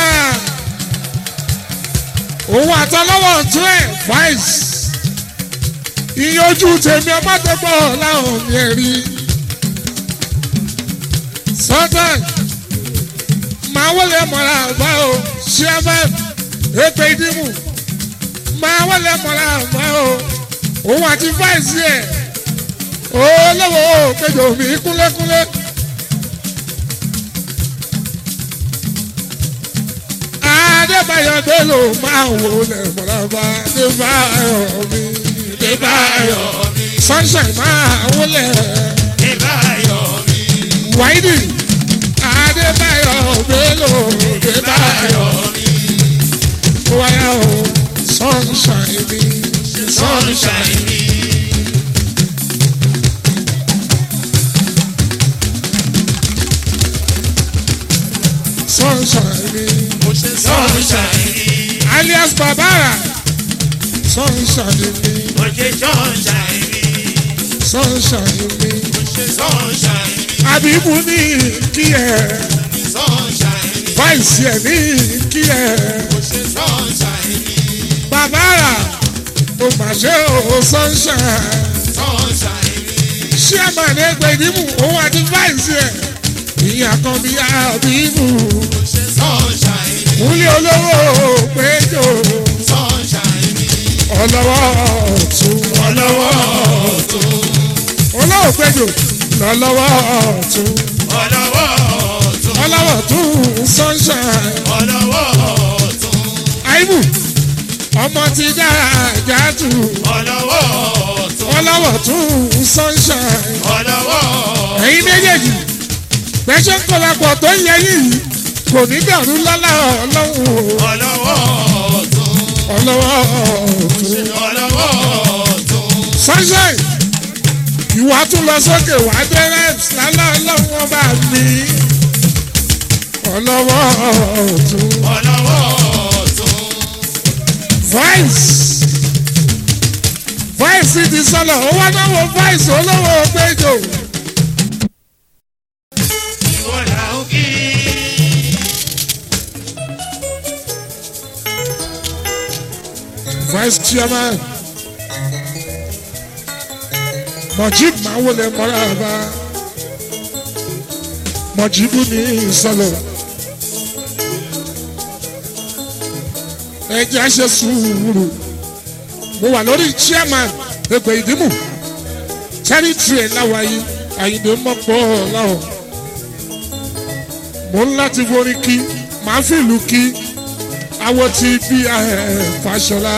òun àtọlọ́wọ́ tún ẹ̀ vice. Iye ojú tèmi ọmọ tó pọ̀ láwọn mi ẹ̀ rí. Sọ́tà máa wọlé mọ́ra àgbà o chairman ẹgbẹ́ ìdìbò. Máa wọlé mọ́ra àgbà o òun àti vice ẹ̀. Olówó péjọ mi kúnlékúnlé. Adébáyọ̀ Bello máa wò lẹ̀ mọ̀lábà. Adébáyọ̀ mi. Adébáyọ̀ mi. Sunshine máa wò lẹ̀. Adébáyọ̀ mi. Wáídì. Adébáyọ̀ Bello. Adébáyọ̀ mi. Wáyà o. Sunshine mi. Sunshine mi. Sunshine mi. Sunshine mi. Alias Babara. Sunshine mi. Sunshine mi. Sunshine mi. Sunshine mi. Abibu ní kí ẹ. Sunshine mi. Vice ẹ ní kí ẹ. Sunshine mi. Babara o mà ṣe o Sunshine. Sunshine mi. chairman ẹgbẹ́ ìdìbò òun àti vice ẹ̀ ìyá kan bí àbíbù múlẹ̀ olówó péjọ ọlọ́wọ́ ọ̀tún olówó péjọ lọ́lọ́wọ́ ọ̀tún ọlọ́wọ́ ọ̀tún sunshine àìbù ọmọ ti dáadáa tù ọlọ́wọ́ ọ̀tún sunshine ẹ̀yin méjèèjì bẹ́sẹ̀ kọlápọ̀ tó ń yẹ yìí kò ní dàrú lọ́la ọlọ́run ọlọ́wọ́ ọ̀tún sunshine ìwà tún lọ sókè wà dé reps lálá ọlọ́run ọba mi ọlọ́wọ́ ọ̀tún voice ti sọlọ owó náwó voice olówó péjọ. Vice chairman Mojib máa wọlé mọ́ra bá Mojibu ní ìsọlọ ẹjẹ ṣe sùúrù mo wà lórí chairman ẹgbẹ́ ìdìmú territory láwàyí àyìnbó mọ́pọ̀ láwọ̀ mo ń láti forí kí màá fìlú kí awọ ti bí Fáṣọlá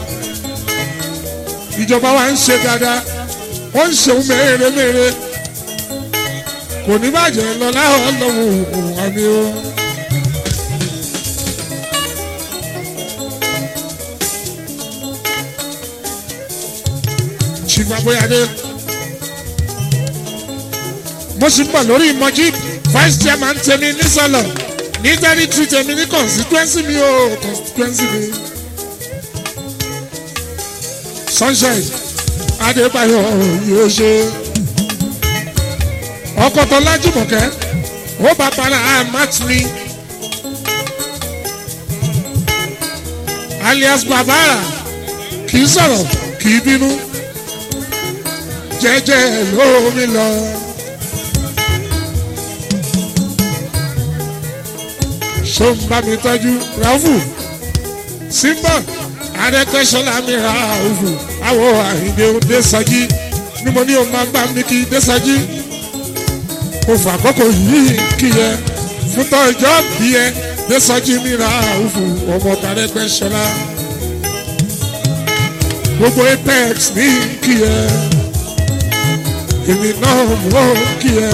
ìjọba wa ń ṣe dáadáa wọ́n ń ṣeun mẹ́rẹ̀ẹ́rẹ́ kò ní bàjẹ́ lọ́lá ọlọ́run àmì o. Ṣìgbàgbọ́yàdé mo sì ń bọ̀ lórí Mojib vice chairman tèmi nísọ̀lọ̀ ní territory tèmi ní constituency mi o constituency mi sunshine Adébáyọ̀ yóò ṣe ọkọ̀ tó lájúmọ̀kẹ́ ó bá para matni alias Babara kì í sọ̀rọ̀ kì í bínú jẹ́jẹ́ lómi lọ. ṣó ń bá mi tọ́jú Ràúfù Simba Adékẹ́ṣọlá mi Ràúfù àwọ̀ Àyìndé Désàjí ni mo ní o máa bá mi kí Désàjí mo fà àkókò yìí kí yẹ fún tọ́jọ́ bí yẹ Désàjí mi Ràúfù ọmọ Adékẹ́ṣọlá gbogbo Apex ní kí yẹ èmi náà mọ̀ kí yẹ.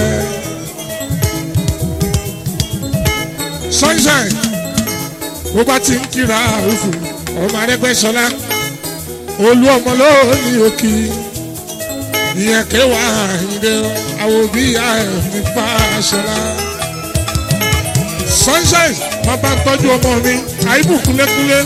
Sunshine bó bá ti ń kíra òfò ọmọ Arẹ́gbẹ́ṣọlá olú ọmọ lónìí òkì ìyẹn kéwàá Àyìndé àwọn òbí àìní Fáṣọlá. Sunshine wọn bá ń tọ́jú ọmọ mi àìbù kúlékúlé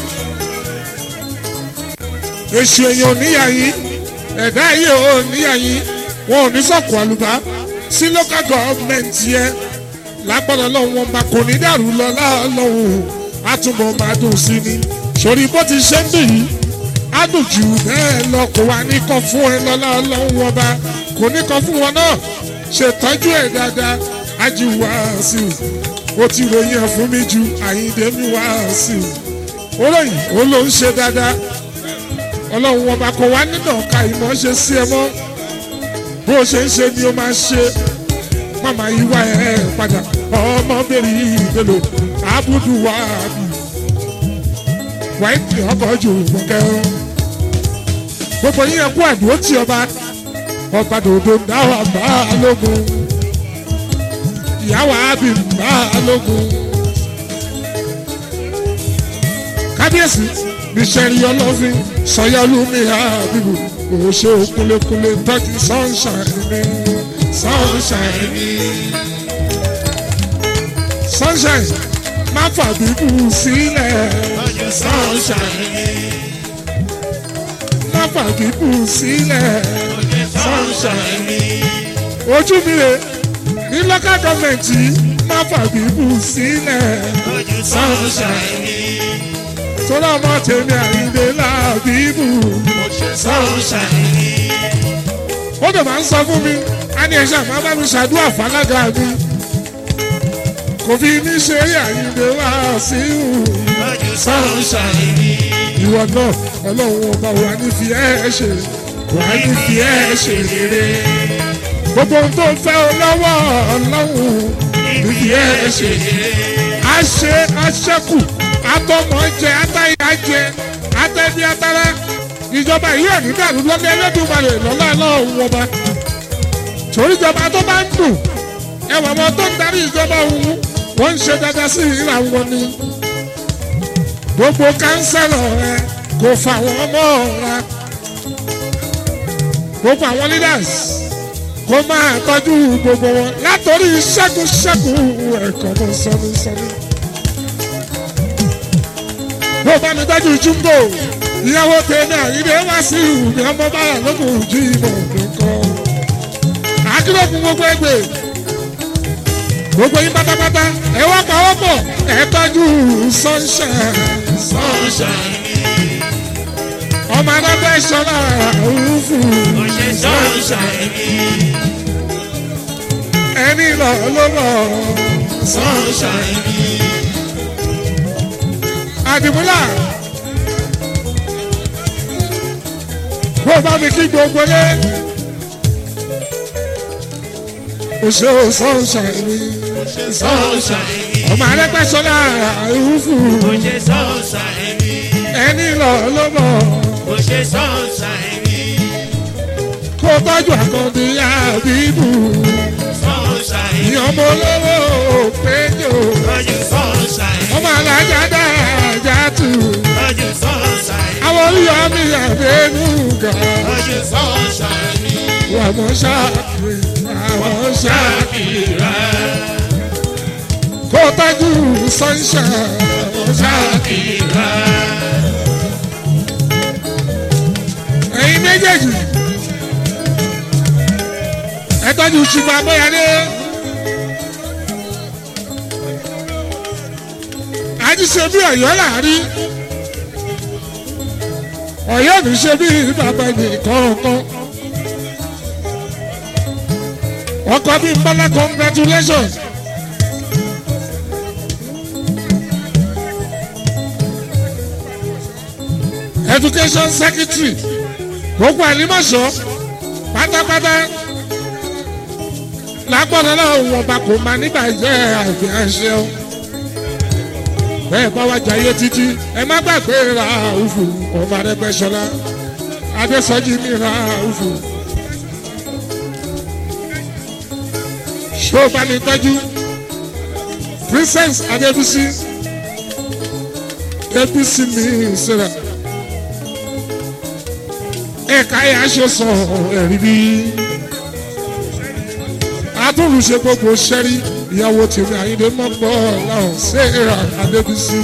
èṣù èèyàn níyà yín ẹ̀dá yìí ò níyà yín wọn ò ní sọ̀kò àlùbá sí local government yẹn lágbọ́dọ̀ lọ́wọ́ wọn bá kò ní dàrú lọ lọ́wọ́ àtúbọ̀ máa dùn sí ni sórí bó ti ṣe ń dùn yìí á dùn jù bẹ́ẹ̀ lọ kò wá ní kan fún ẹ lọ́wọ́ wọn bá kò ní kan fún wọn náà ṣètọ́jú ẹ̀ dáadáa ájú Wàsíù ó ti ròyìn ẹ̀ fún mi ju Àyìndé mi Wàsíù ó ròyìn ó ló ń ṣe dáadáa ọlọ́run wọn bá kò wá nínú ọ̀ka ìmọ̀ ṣe sí ẹ mọ́ bó ṣe ń ṣe ni ó máa ṣe mama ìwà ẹ̀ padà ọmọbìnrin ìgbèlò àbùdù wà bí wáìtì ọkọ̀ ojú mọ̀kẹ́ ọ́ gbogbo yín ẹkú àdúró tí ọba dòdò dáwà bá a lógun ìyàwó àbí bá a lógun kábíyèsí níṣẹ́rí ọlọ́fin sọyálùmí àbíbù òṣè òkúlékúlé tọ́jú sunshine mi. Sunshine má fàbíbù sílẹ̀ sunshine má fàbíbù sílẹ̀ sunshine ojú mi rè ní local government má fàbíbù sílẹ̀ sunshine tọ́lá ọmọ tèmi Àyìndé làbíbù sunshine ó dẹ̀ máa ń sọ fún mi á ní ẹ̀ṣẹ̀ máa bá mi ṣàdúrà fàlágà mi kò fi ní ṣe Àyìndé Wàsíù sọ́run ṣàìní. ìwọ náà ọlọ́run ọba wa ní fi ẹ́ ṣe wà ní fi ẹ́ ṣe rere gbogbo ohun tó ń fẹ́ ọ lọ́wọ́ ọlọ́run ní fi ẹ́ ṣe rere àṣẹ àṣẹkù àtọmọ jẹ àtàyà jẹ àtẹbí àtàrà ìjọba yìí ẹ̀ nígbà tó lọ́dẹ Ẹlẹ́dùmarè lọ́lá ọlọ́run ọba torí ìjọba tó bá ń dùn ẹwà ọmọ tó ń darí ìjọba òun wọ́n ń ṣe dáadáa sí ìlà wọn ni gbogbo kánsẹ́lọ̀ rẹ kò fà wọ́n mọ́ra gbogbo àwọn leaders kò máa tọ́jú gbogbo wọn látòrí ṣẹ́gun ẹ̀kọ́ mọ́ sọ́ni. bó bá mi tọ́jú jumbo ìyàwó tèmi Àyìndé Wàsíù ní ọmọ báyà lókun jí ìmọ̀ nìkan àkìlọ̀kùn gbogbo ẹgbẹ́ gbogbo yín pátápátá ẹ wá pawọ́ pọ̀ ẹ tọ́jú sunshine ọmọ adágbé ṣọlá òwúfù sunshine ẹni lọ ló lọ sunshine àdìmúlà bó bá mi kí gbogbo lé òṣèré sunshine ọmọ adágbé ṣọlá òwúfù ẹni lọ ló lọ kó tọ́jú àkàndí àbíbù ní ọmọ olówó péjò ọmọ alájà dájà tù àwọn olùyọmí àbẹnú gà wà mọ́ ṣáàkìrà kó tọ́jú sunshine ṣáàkìrà. ẹ̀yin méjèèjì ẹ tọ́jú ṣùgbọ́n abóyadé àjíṣe bí Ọ̀yọ́ láàrin Ọ̀yọ́ ní ṣe bí bàbá nìkan ọkọ bí Bọ́lá congratulations education secretary gbogbo àlímọ̀ṣọ́ pátápátá lágbọ́dọ̀ náà wọ́n bá kò máa nígbà jẹ́ àgbẹ̀ àṣẹ o bẹ́ẹ̀ bá wá jayé títí ẹ má gbàgbé Ràúfù ọmọ Arẹ́gbẹ́ṣọlá Adésọjí ní Ràúfù ṣó bá mi tọ́jú Princess Adébísí Adébísí mi síra ẹ̀ka yà ṣe sọ ẹ̀rí bí atúnlùṣe gbogbo ṣẹ́rí ìyàwó tèmi Àyìndé mọ́pọ̀ láwọn ṣẹ́ra Adébísí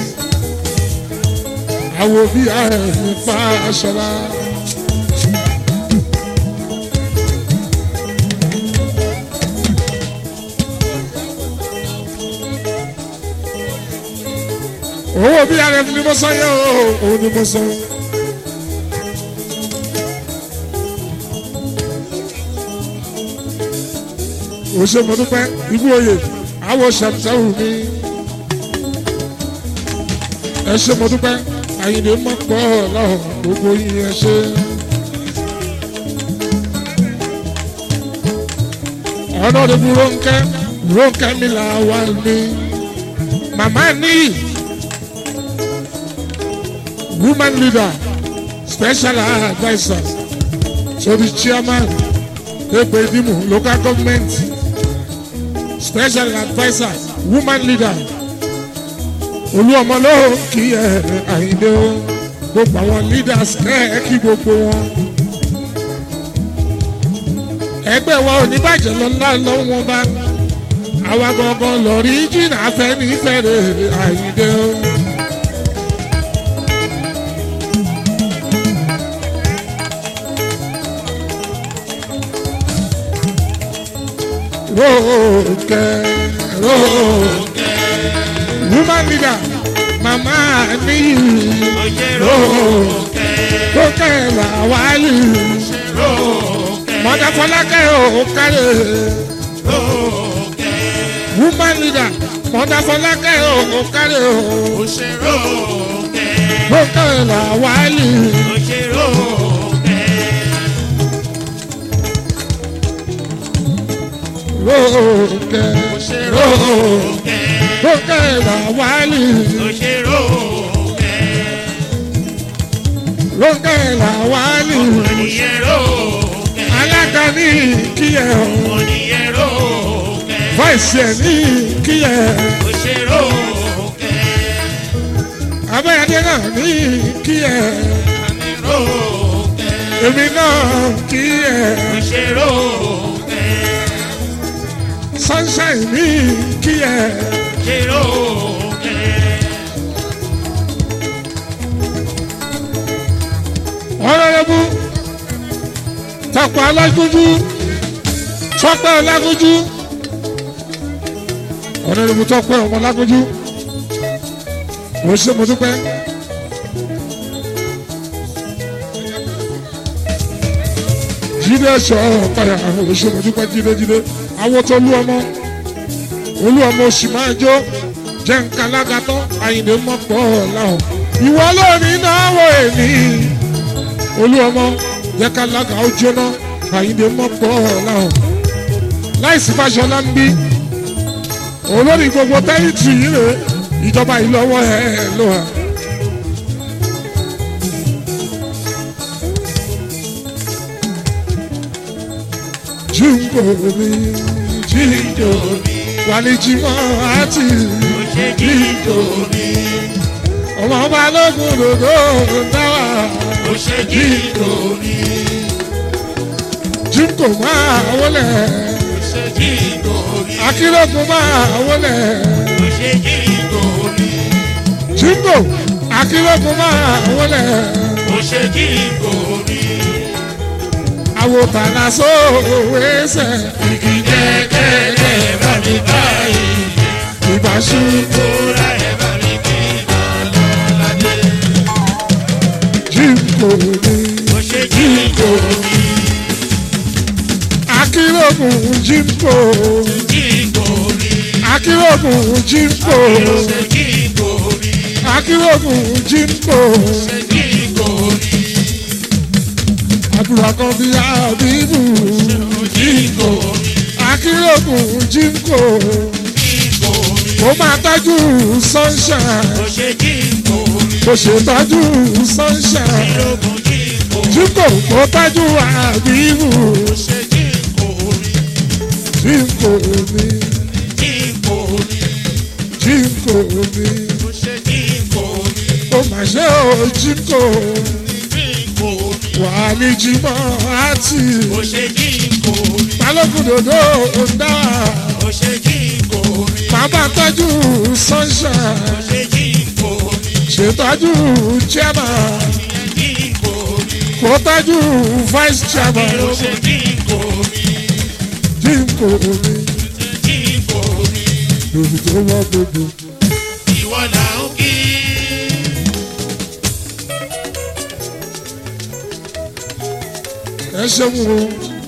àwọn òbí ààrẹ ní Fáṣọlá. owó òbí ààrẹ ni mo sọ yẹ òun ni mo sọ. òṣè mo dúpẹ́ ibú oyè àwọn ṣàtẹ̀wò mi ẹ ṣé mo dúpẹ́ Àyìndé mọ́pọ̀ lọ́hùn gbogbo yín ẹ ṣé. ọ̀nà òdìbò Rónkẹ́ mi là wà ní màmá níyì woman leader special adviser to the chairman Egbe Idimu local government. Special adviser woman leader Olúọmọ ló kí ẹ Àyìndé o gbogbo àwọn leaders ẹ kí gbogbo wọn ẹgbẹ́ wa ò ní bàjẹ́ lọ́la lọ́wọ́ bá àwa gangan lọ́rí jìnnà afẹ́nifẹ́re Àyìndé o. Rónkẹ́ woman leader mama níyì Rónkẹ́ làwálì mọ̀dà fọlákẹ́ ò kárẹ̀ woman leader mọ̀dà fọlákẹ́ ò kárẹ̀ ò rókè làwálì rókè rókè làwálì rókè làwálì alága ní kíyẹ voice ẹ ní kíyẹ abẹ́yẹdẹ náà ní kíyẹ èmi náà kíyẹ sunshine ní kíyẹ. Honorable Tọ́pẹ́ Ọlágúnjú Tọ́pẹ́ Ọlágúnjú Honorable Tọ́pẹ́ ọmọ Ọlágúnjú ó ṣe mo dúpẹ́. Jídé ṣọ padà ó ṣe mo dúpẹ́ jídé àwọn tó olú ọmọ oṣù máa jó jẹ́ nǹkan lágàtọ́ Àyìndé mọ́pọ̀ láwọn ìwọ lónìí náwó èmi olú ọmọ jẹ́ ká lága ó jóná Àyìndé mọ́pọ̀ láwọn láìsí Fáṣọlá ń bí olórí gbogbo tẹ́rìtì yìí rè ìjọba ìlọ́wọ́ ẹ̀ ló wà. Jumbo mi jíjò mi wàlíjìmọ́ àti jíjò mi ọmọ balógun lòdò náà jíjò mi Jumbo máa wọlé akérògùn máa wọlé Jumbo akérògùn máa wọlé àwòtánà sówésẹ̀ igi jẹ́gẹ́dẹ́ bá mi báyìí ìbáṣu kóra ẹ̀ bá mi kí ọlọ́ládé. Jumbo mi Mo ṣe Jumbo mi akérògùn Jumbo Jumbo mi akérògùn Jumbo mo ṣe Jumbo mi akérògùn Jumbo ṣe Jumbo mi àbúrò kan bí àbíbù Jumbo mi akérògùn Jumbo Jumbo mi ó máa tọ́jú sunshine mo ṣe Jumbo mi kò ṣètọ́jú sunshine ìrógùn Jumbo Jumbo kò tọ́jú àbíbù mo ṣe Jumbo mi Jumbo mi Jumbo mi Jumbo mi mo ṣe Jumbo mi ó mà ṣe ó Jumbo Jumbo mi wà ní jimọ̀ àti mo ṣe Jumbo mi balógun dòdò ọ̀dà mo ṣe Jumbo mi bàbá tọ́jú sunshine mo ṣe Jumbo mi ṣètọ́jú chairman Jumbo mi kò tọ́jú vice chairman mo ṣe Jumbo mi Jumbo mi Jumbo mi lòdì tó wọ́n gbogbo. ìwọ là ń kí. Ẹ ṣeun o.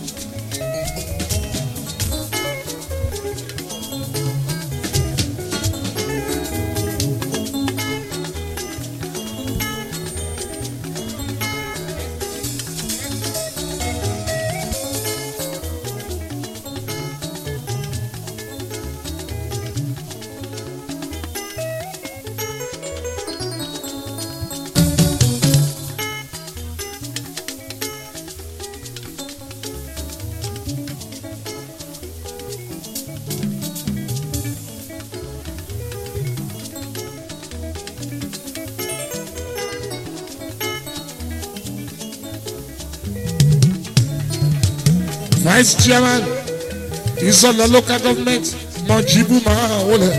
Vice chairman is on the local government Mojibu Mawole.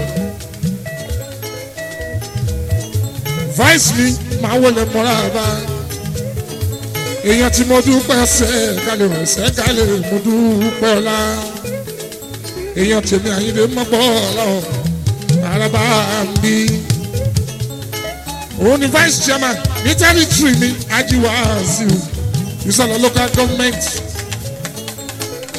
Vice mi Mawole Moraba. Èèyàn tí mo dúpẹ́ ṣe kálẹ̀ rẹ̀ ṣe kálẹ̀ mo dúpẹ́ ọ̀la. Èèyàn tèmi Àyìndé mọ́pọ̀ ọ̀làwọ̀ Araba ń bí. Òun ni vice chairman ní territory mi Ajiwa Aziu is on the local government.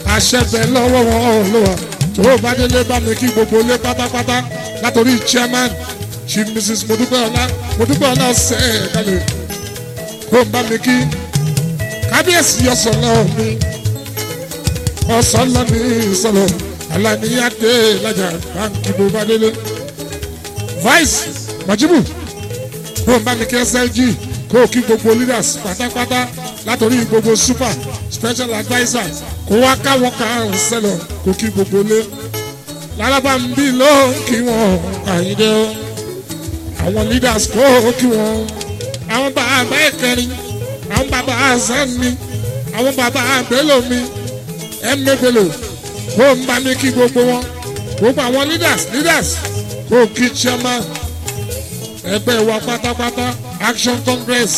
àṣẹbẹ lọ́wọ́ wọn ló wà tó bá délé bá mi kí gbogbo lé pátápátá látòrí chairman chief mrs Modúpẹ́ọlá Ṣẹ̀kálẹ̀ kó n bá mi kí kábíyèsí ọ̀sánlọ́ mi ọ̀sánlọ́ ní ìsọ̀lọ̀ aláníyàdé lájà báńkì bó bá délé vice Majibu kó n bá mi kí SLG kó o kí gbogbo leaders pátápátá látòrí gbogbo super special adviser kó wá káwọn kan sẹlọ kó kí gbogbo lé lálábà ń bí ló ń kí wọn Àyìndé o àwọn leaders kó o kí wọn àwọn bàbá ẹ̀kẹrin àwọn bàbá Hasan mi àwọn bàbá Bello mi Bello kó ń bá mi kí gbogbo wọn gbogbo àwọn leaders kó o kí chairman ẹgbẹ́ wa pátápátá Action Congress.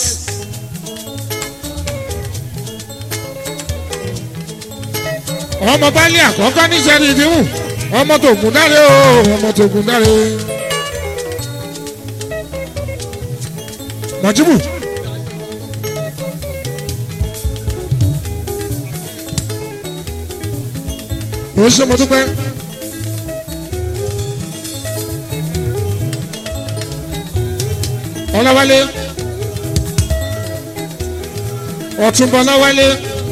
ọmọ baálé àkọ́kọ́ níṣẹ́ ní ìdíhùn ọmọ tògùn dáre o ọmọ tògùn dáre. Mọ̀júbù. ó ṣe mo dúpẹ́. Ọláwálé Ọ̀túnba Ọláwálé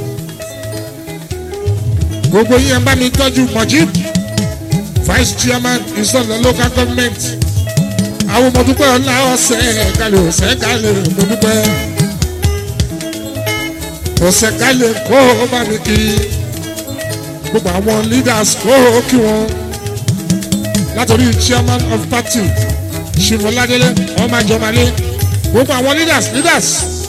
gbogbo yín ẹ bá mi tọ́jú Mojib vice chairman ìsọ̀nà local government àwọn Modúpẹ́ọlá Ṣẹ̀kálẹ̀ Modúpẹ́ Ṣẹ̀kálẹ̀ kó o bá mi kí gbogbo àwọn leaders kó o kí wọn látọ̀rí chairman of party Ṣìmọ̀ládélé ọmọ àjọmọ̀lé gbogbo àwọn leaders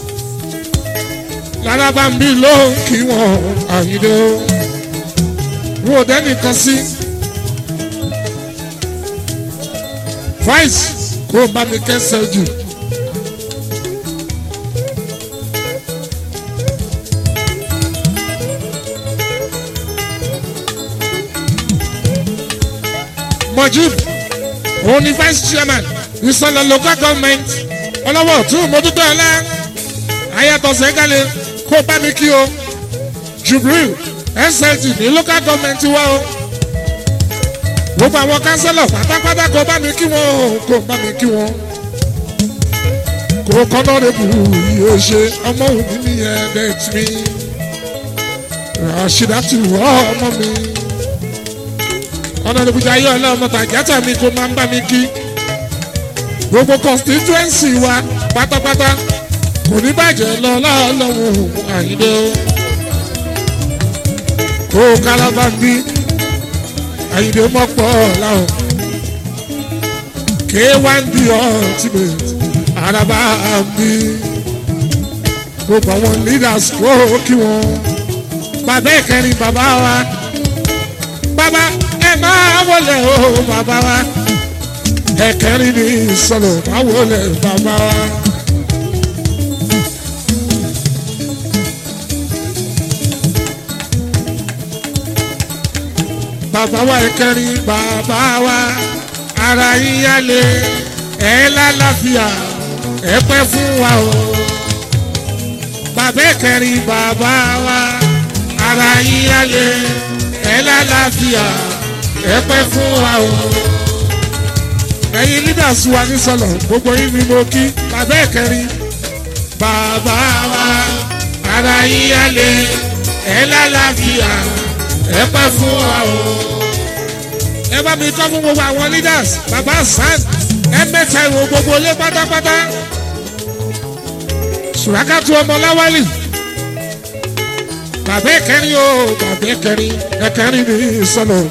lára bá ń bí ló ń kí wọn Àyìndé o wo dẹ́nìkan sí vice kó o bá mi kẹ́sẹ̀ jù. Mojib òun ni vice chairman ìsọ̀lẹ̀ local government ọlọ́wọ́ tún Modúpẹ́ọlá ayatọ̀ Ṣẹ̀kálẹ̀ kó o bá mi kí o Jubril SLG ní local government wa o gbogbo àwọn councillor pátápátá kó bá mi kí wọn o kó bá mi kí wọn kó kọ́nà rẹ̀bù yóò ṣe ọmọ òbí mi yẹn dẹ́tí mi Rashidatu ọmọ mi ọ̀nà ìbùjá yọ ọlọ́mọ tàjátà mi kó máa ń bá mi kí gbogbo constituency wa pátápátá kò ní bàjẹ́ lọ lọ́wọ́ Àyìndé o. Kó kálábà bí Àyìndé mọ́pọ̀ láwọn K1 the ultimate araba bí gbogbo àwọn leaders kó kí wọn bàbá ìkẹrin bàbá wa bàbá ẹ máa wọlé o bàbá wa ẹ̀kẹrin ní ìsọ̀lọ̀ máa wọlé bàbá wa. Bàbá wa ẹ̀kẹrin bàbá wa ara yíyálé ẹ̀ lálàáfíà ẹ̀ pẹ́ fún wa o. Bàbá ẹ̀kẹrin bàbá wa ara yíyálé ẹ̀ lálàáfíà ẹ̀ pẹ́ fún wa o. Ẹ̀yin leaders wa ní sọ̀lọ̀ gbogbo yín ni mo kí bàbá ẹ̀kẹrin bàbá wa ara yíyálé ẹ̀ lálàáfíà ẹ pẹ́ fún wa o. Ẹ bá mi kọ́ fún gbogbo àwọn leaders bàbá Hasan ẹ mẹ́ta ìwò gbogbo lé pátápátá Sùràkàtù ọmọ Láwálì bàbá ẹ̀kẹrin o bàbá ẹ̀kẹrin ní ìsọ̀lọ̀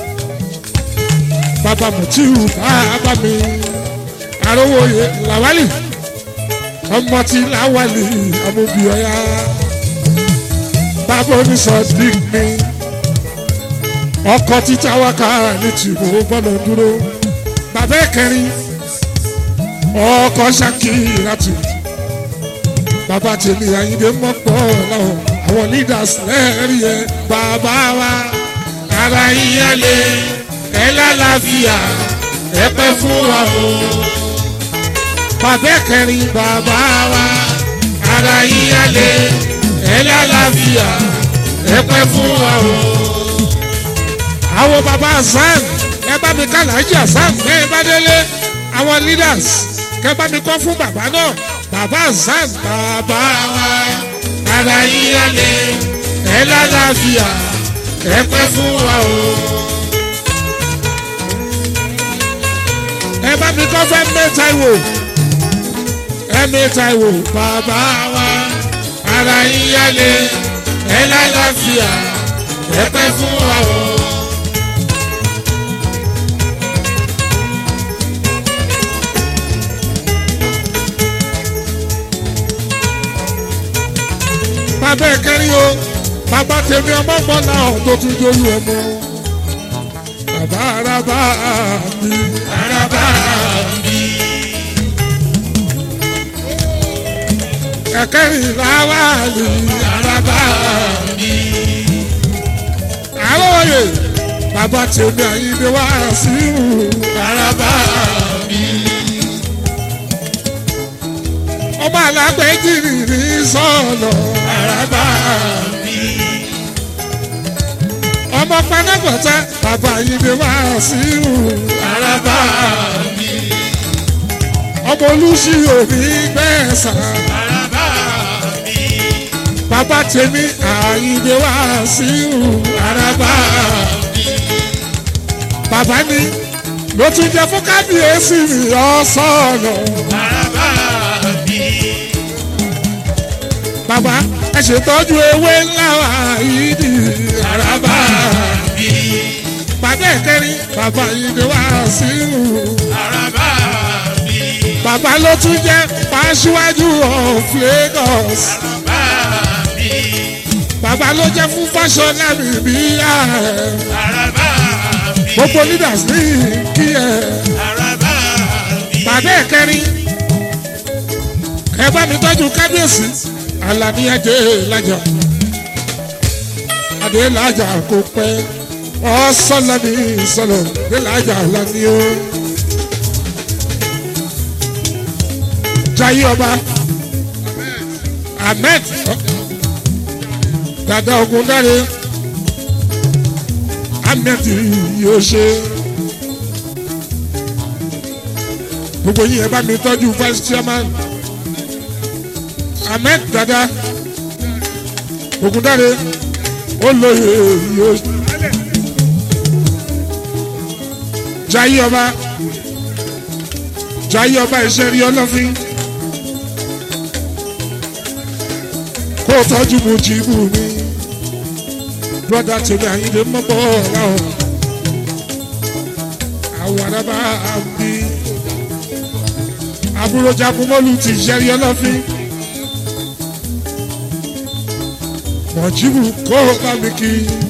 bàbá Mutiu bàbá mi Arówóyè Láwálì ọmọ tí Láwálì amóbíọ́yá bàbá onísọ̀dík mi ọkọ títí awaka ní tìbò gbọ́dọ̀ dúró bàbá ẹ̀kẹrin ọkọ Ṣakírátù bàbá tèmi Àyìndé mọ́pọ̀ láwọn àwọn leaders lẹ́ẹ̀rí ẹ bàbá wa ara yíyálé ẹ lálàáfíà ẹ pẹ́ fún wa o. Bàbá ẹ̀kẹrin bàbá wa ara yíyálé ẹ lálàáfíà ẹ pẹ́ fún wa o. àwọn baba Hasan ẹ bá mi kàlájì Hasan ẹ bá délé àwọn leaders kẹ bá mi kọ́ fún bàbá náà baba Hasan bàbá wa ara yíyá lé ẹ lálàáfíà ẹ pẹ́ fún wa o. ẹ bá mi kọ́ fẹ́ mẹ́ta ìwò ẹ mẹ́ta ìwò bàbá wa ara yíyá lé ẹ lálàáfíà ẹ pẹ́ fún wa o. bàbá ẹ kẹrin o bàbá tèmi ọmọ gbọ́n náà tó tún jólú ọmọ bàbá araba mi araba mi ẹ̀kẹ́rin làwa ni araba mi àròyè bàbá tèmi àyíndé wá sí araba mi ọmọ alágbèjìrì ní sọ̀nà araba mi ọmọ panágbọ̀tá bàbá àyíndé wá sí araba mi ọmọ olùsí òní gbẹ̀sà araba mi bàbá tèmi àyíndé wá sí araba mi bàbá ni ló tún jẹ fún kábíyèsí mi ọ̀sọ̀nà araba mi bàbá ẹ ṣètọ́jú ewé ńlá wa yìí ní araba mi bàbá ẹ̀kẹ́rin bàbá àyíndé wá sí araba mi bàbá ló tún jẹ́ Aṣíwájú of Lagos araba mi bàbá ló jẹ́ fún Fáṣọlá mi bí araba mi gbogbo leaders ní kí ẹ araba mi bàbá ẹ̀kẹ́rin ẹ bá mi tọ́jú kábíyèsí Àlàní Adélájà Adélájà kò pẹ́ ọ̀sọ́lá ní sọ̀lọ̀ Adélájà Àlàní o. Jayé ọba Ahmed Dada Ogundare Ahmed yóò ṣe gbogbo yìí ẹ bá mi tọ́jú vice chairman Ahmed Dada Ogundare olóyè yóò Jayé ọba ìṣẹ́rí ọlọ́fin kó tọ́jú Mujibu mi brother tèmi Àyìndé mọ́bọ́ ọ̀làwọ̀ àwọn araba àbí àbúrò Jagunmọ́lú ti ìṣẹ́rí ọlọ́fin Mujibu kó bá mi kí.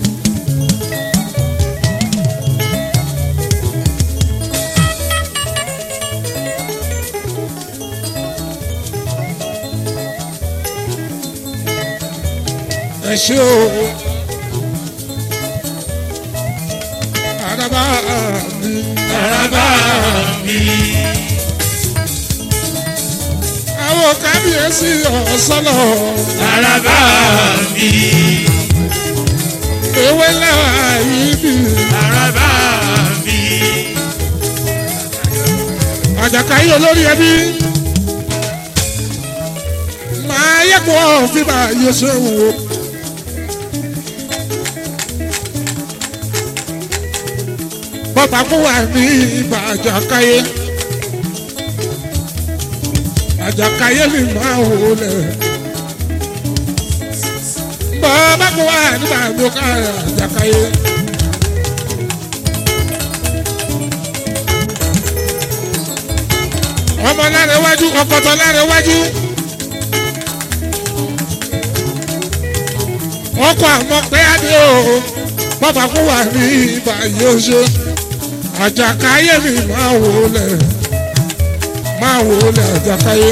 Ẹ ṣé o araba mi araba mi àwọn kábíyèsí ọ̀sánà araba mi ewé lẹ́wà yìí bí araba mi Àjàkáyé olórí ẹbí máa yẹ́pọ̀ fíbà yóò ṣe wò. Bọ́bá kó wà ní ibà Àjàkáyé Àjàkáyé lè máa wò lẹ̀. Bọ́bá kó wà nígbà tó ká Àjàkáyé. Ọmọ lára iwájú ọkọ̀tọ̀ lára iwájú. Ọkọ̀ àmọ́ pé adé o bọ́bá kó wà ní ibà yóò ṣe. Àjàkáyé mi máa wò lẹ̀ Àjàkáyé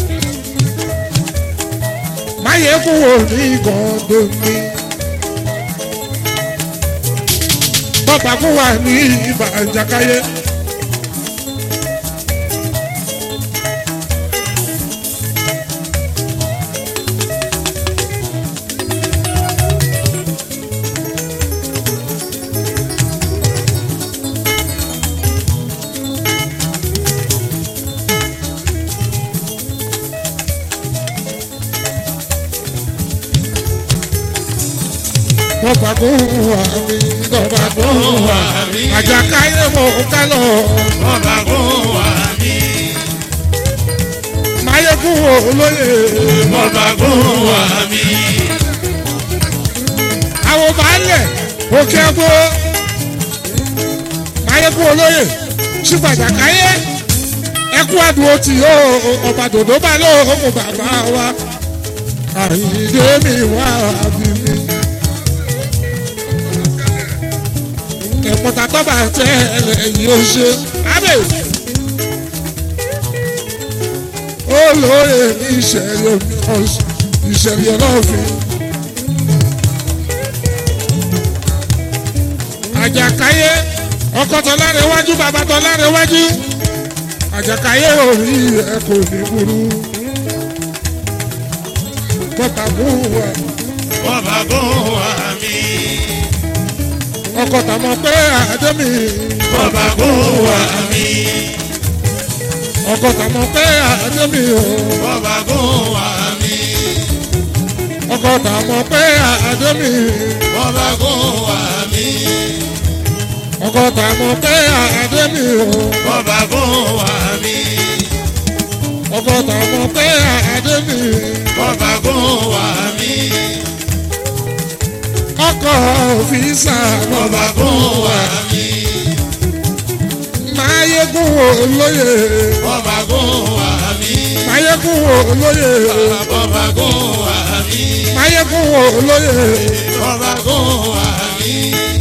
máyé kúrò ní gàndó mi bọ́bá kó wà ní ibà Àjàkáyé. bọ́bá kó wà mí bọ́bá kó wà mí àjàkáyé mọ̀ ká lọ. bọ́bá kó wà mí. máyégún olóyè bọ́bá kó wà mí. àwọn baálẹ̀ òkè ẹgbó máyégún olóyè ṣùgbọ́n àjàkáyé ẹkú àdúró tí ó ọba dòdò bá lóògùn bàbá wa àyíndé mi wá bí mi. ẹ̀pọ̀tà tó bá tẹ̀lé yìí ó ṣe ábẹ́ olóyè ní ìṣẹ̀lẹ̀ ọlọ́fin. àjàkáyé ọkọ tọ́láre wájú bàbá tọ́láre wájú àjàkáyé orí ẹ kò ní burú. bọ́bá kó wà bọ́bá kó wà mí. ọkọ tàmọ́ pé àdémi. bọ́bá kó wà mí. ọkọ tàmọ́ pé àdémi o. bọ́bá kó wà mí. ọkọ tàmọ́ pé àdémi. bọ́bá kó wà mí. ọkọ tàmọ́ pé àdémi o. bọ́bá kó wà mí. ọkọ tàmọ́ pé àdémi. bọ́bá kó wà mí. ọkọ òfìsà bọ́bá kó wà mí. máyégún olóyè. bọ́bá kó wà mí. máyégún olóyè. bọ́bá kó wà mí. máyégún olóyè. bọ́bá kó wà mí.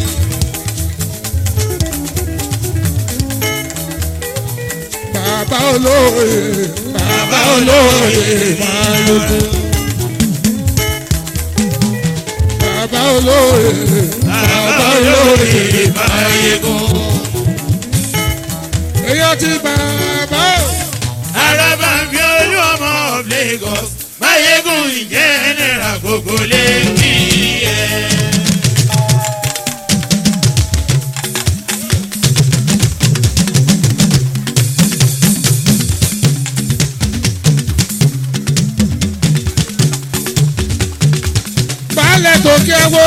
bàbá olóyè. bàbá olóyè máyégún. bàbá olóyè. bàbá olóyè máyégún. èyàn ti bàbá. Arábàmbí olú ọmọ of Lagos máyégún ìjẹ́nẹ́ra gbogbo lè kí ẹ. baálẹ̀ tó kẹ́wọ́.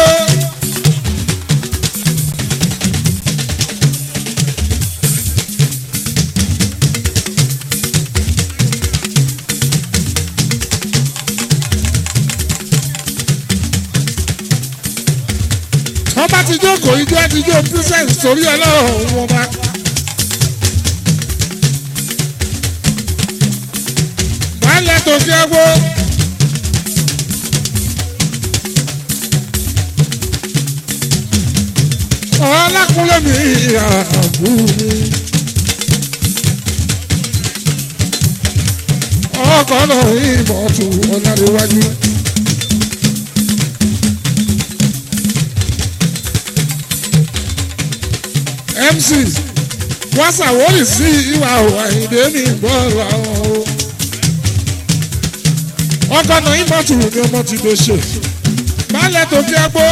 wọ́n bá ti jókòó ijó àtijọ́ princess torí ọlọ́run wọn bá. baálẹ̀ tó kẹ́wọ́. ọlákúnlé mi àbú mi. ọkọ̀ náà ìmọ̀ tù ọ̀làdéwájú. MC wọ́n ṣàwórí sí ìwà Àyìndé mi gbọ́dọ̀ àwọn o. ọkọ̀ náà ìmọ̀ tù ní ọmọ ti lè ṣe. baálẹ̀ tó kí ẹ gbó.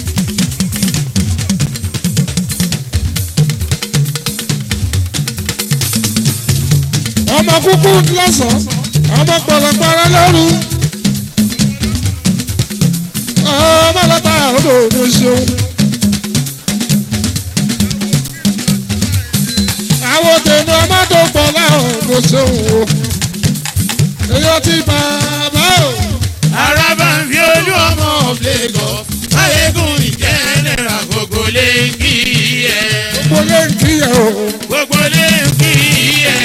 ọmọ kúkú lọ́sàn-án ọmọ pọ̀lọpọ̀lọ lóru ọmọ lọ́tà odò ní ṣeun. àwọn tèmi ọmọ tó pọ̀ láwọn kò ṣeun o èyí ti bàbá o. Arábàmbí olú ọmọ of Lagos máyégún ìjẹ́nẹ́ra gbogbo lè kí ẹ. gbogbo lè ń kíyà o. gbogbo lè kí ẹ.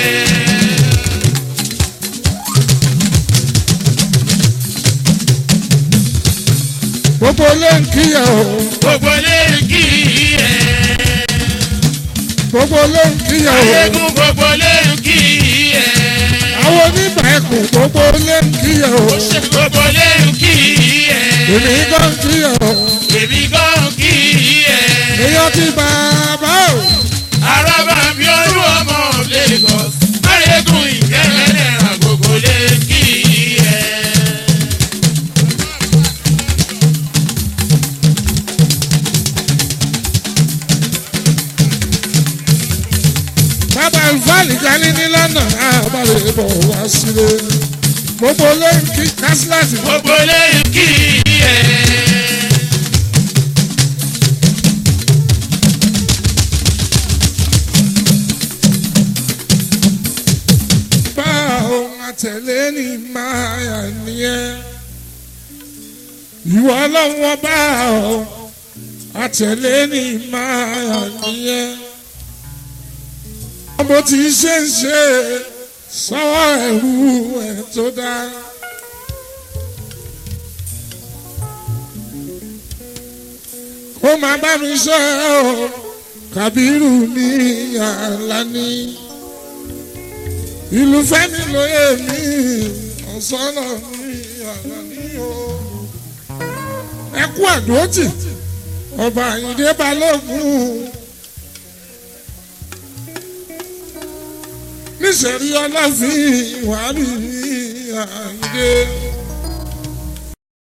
gbogbo lè ń kíyà o. gbogbo lè kí ẹ. gbogbo lè ń kíyà o. máyégún gbogbo lè kí ẹ. àwọn onígbà ẹkùn gbogbo lè ń kíyà o. gbogbo lè kí ẹ. èmi gan kíyà o. èmi gan kí ẹ. èyí ti bàbá o. Arábàmbí olú ọmọ of Lagos máyégún ìjẹ́nẹ́ra gbogbo lè kí ẹ. bàbá ìfàlì gani ní London àbálẹ̀ bọ̀ wá sílé. gbogbo lè ń kí kásíláàsì. gbogbo lè kí ẹ. máa yà nìyẹn ìwọ ọlọ́wọ́ bá ọ àtẹ̀lé ní máa yà nìyẹn ọmọ tí ṣe ń ṣe sọ́wọ́ ẹ̀rú ẹ̀ tó dá. Ó máa bá mi sọ ẹ́ o Kàbírù ní àlá ní ìlú Fẹ́mi lóye mi ọ̀sánà ní àlá ní o. Ẹ kú àdótì ọba Àyìndé Balógun níṣẹ̀rí ọlọ́fin wàá rí Àyìndé.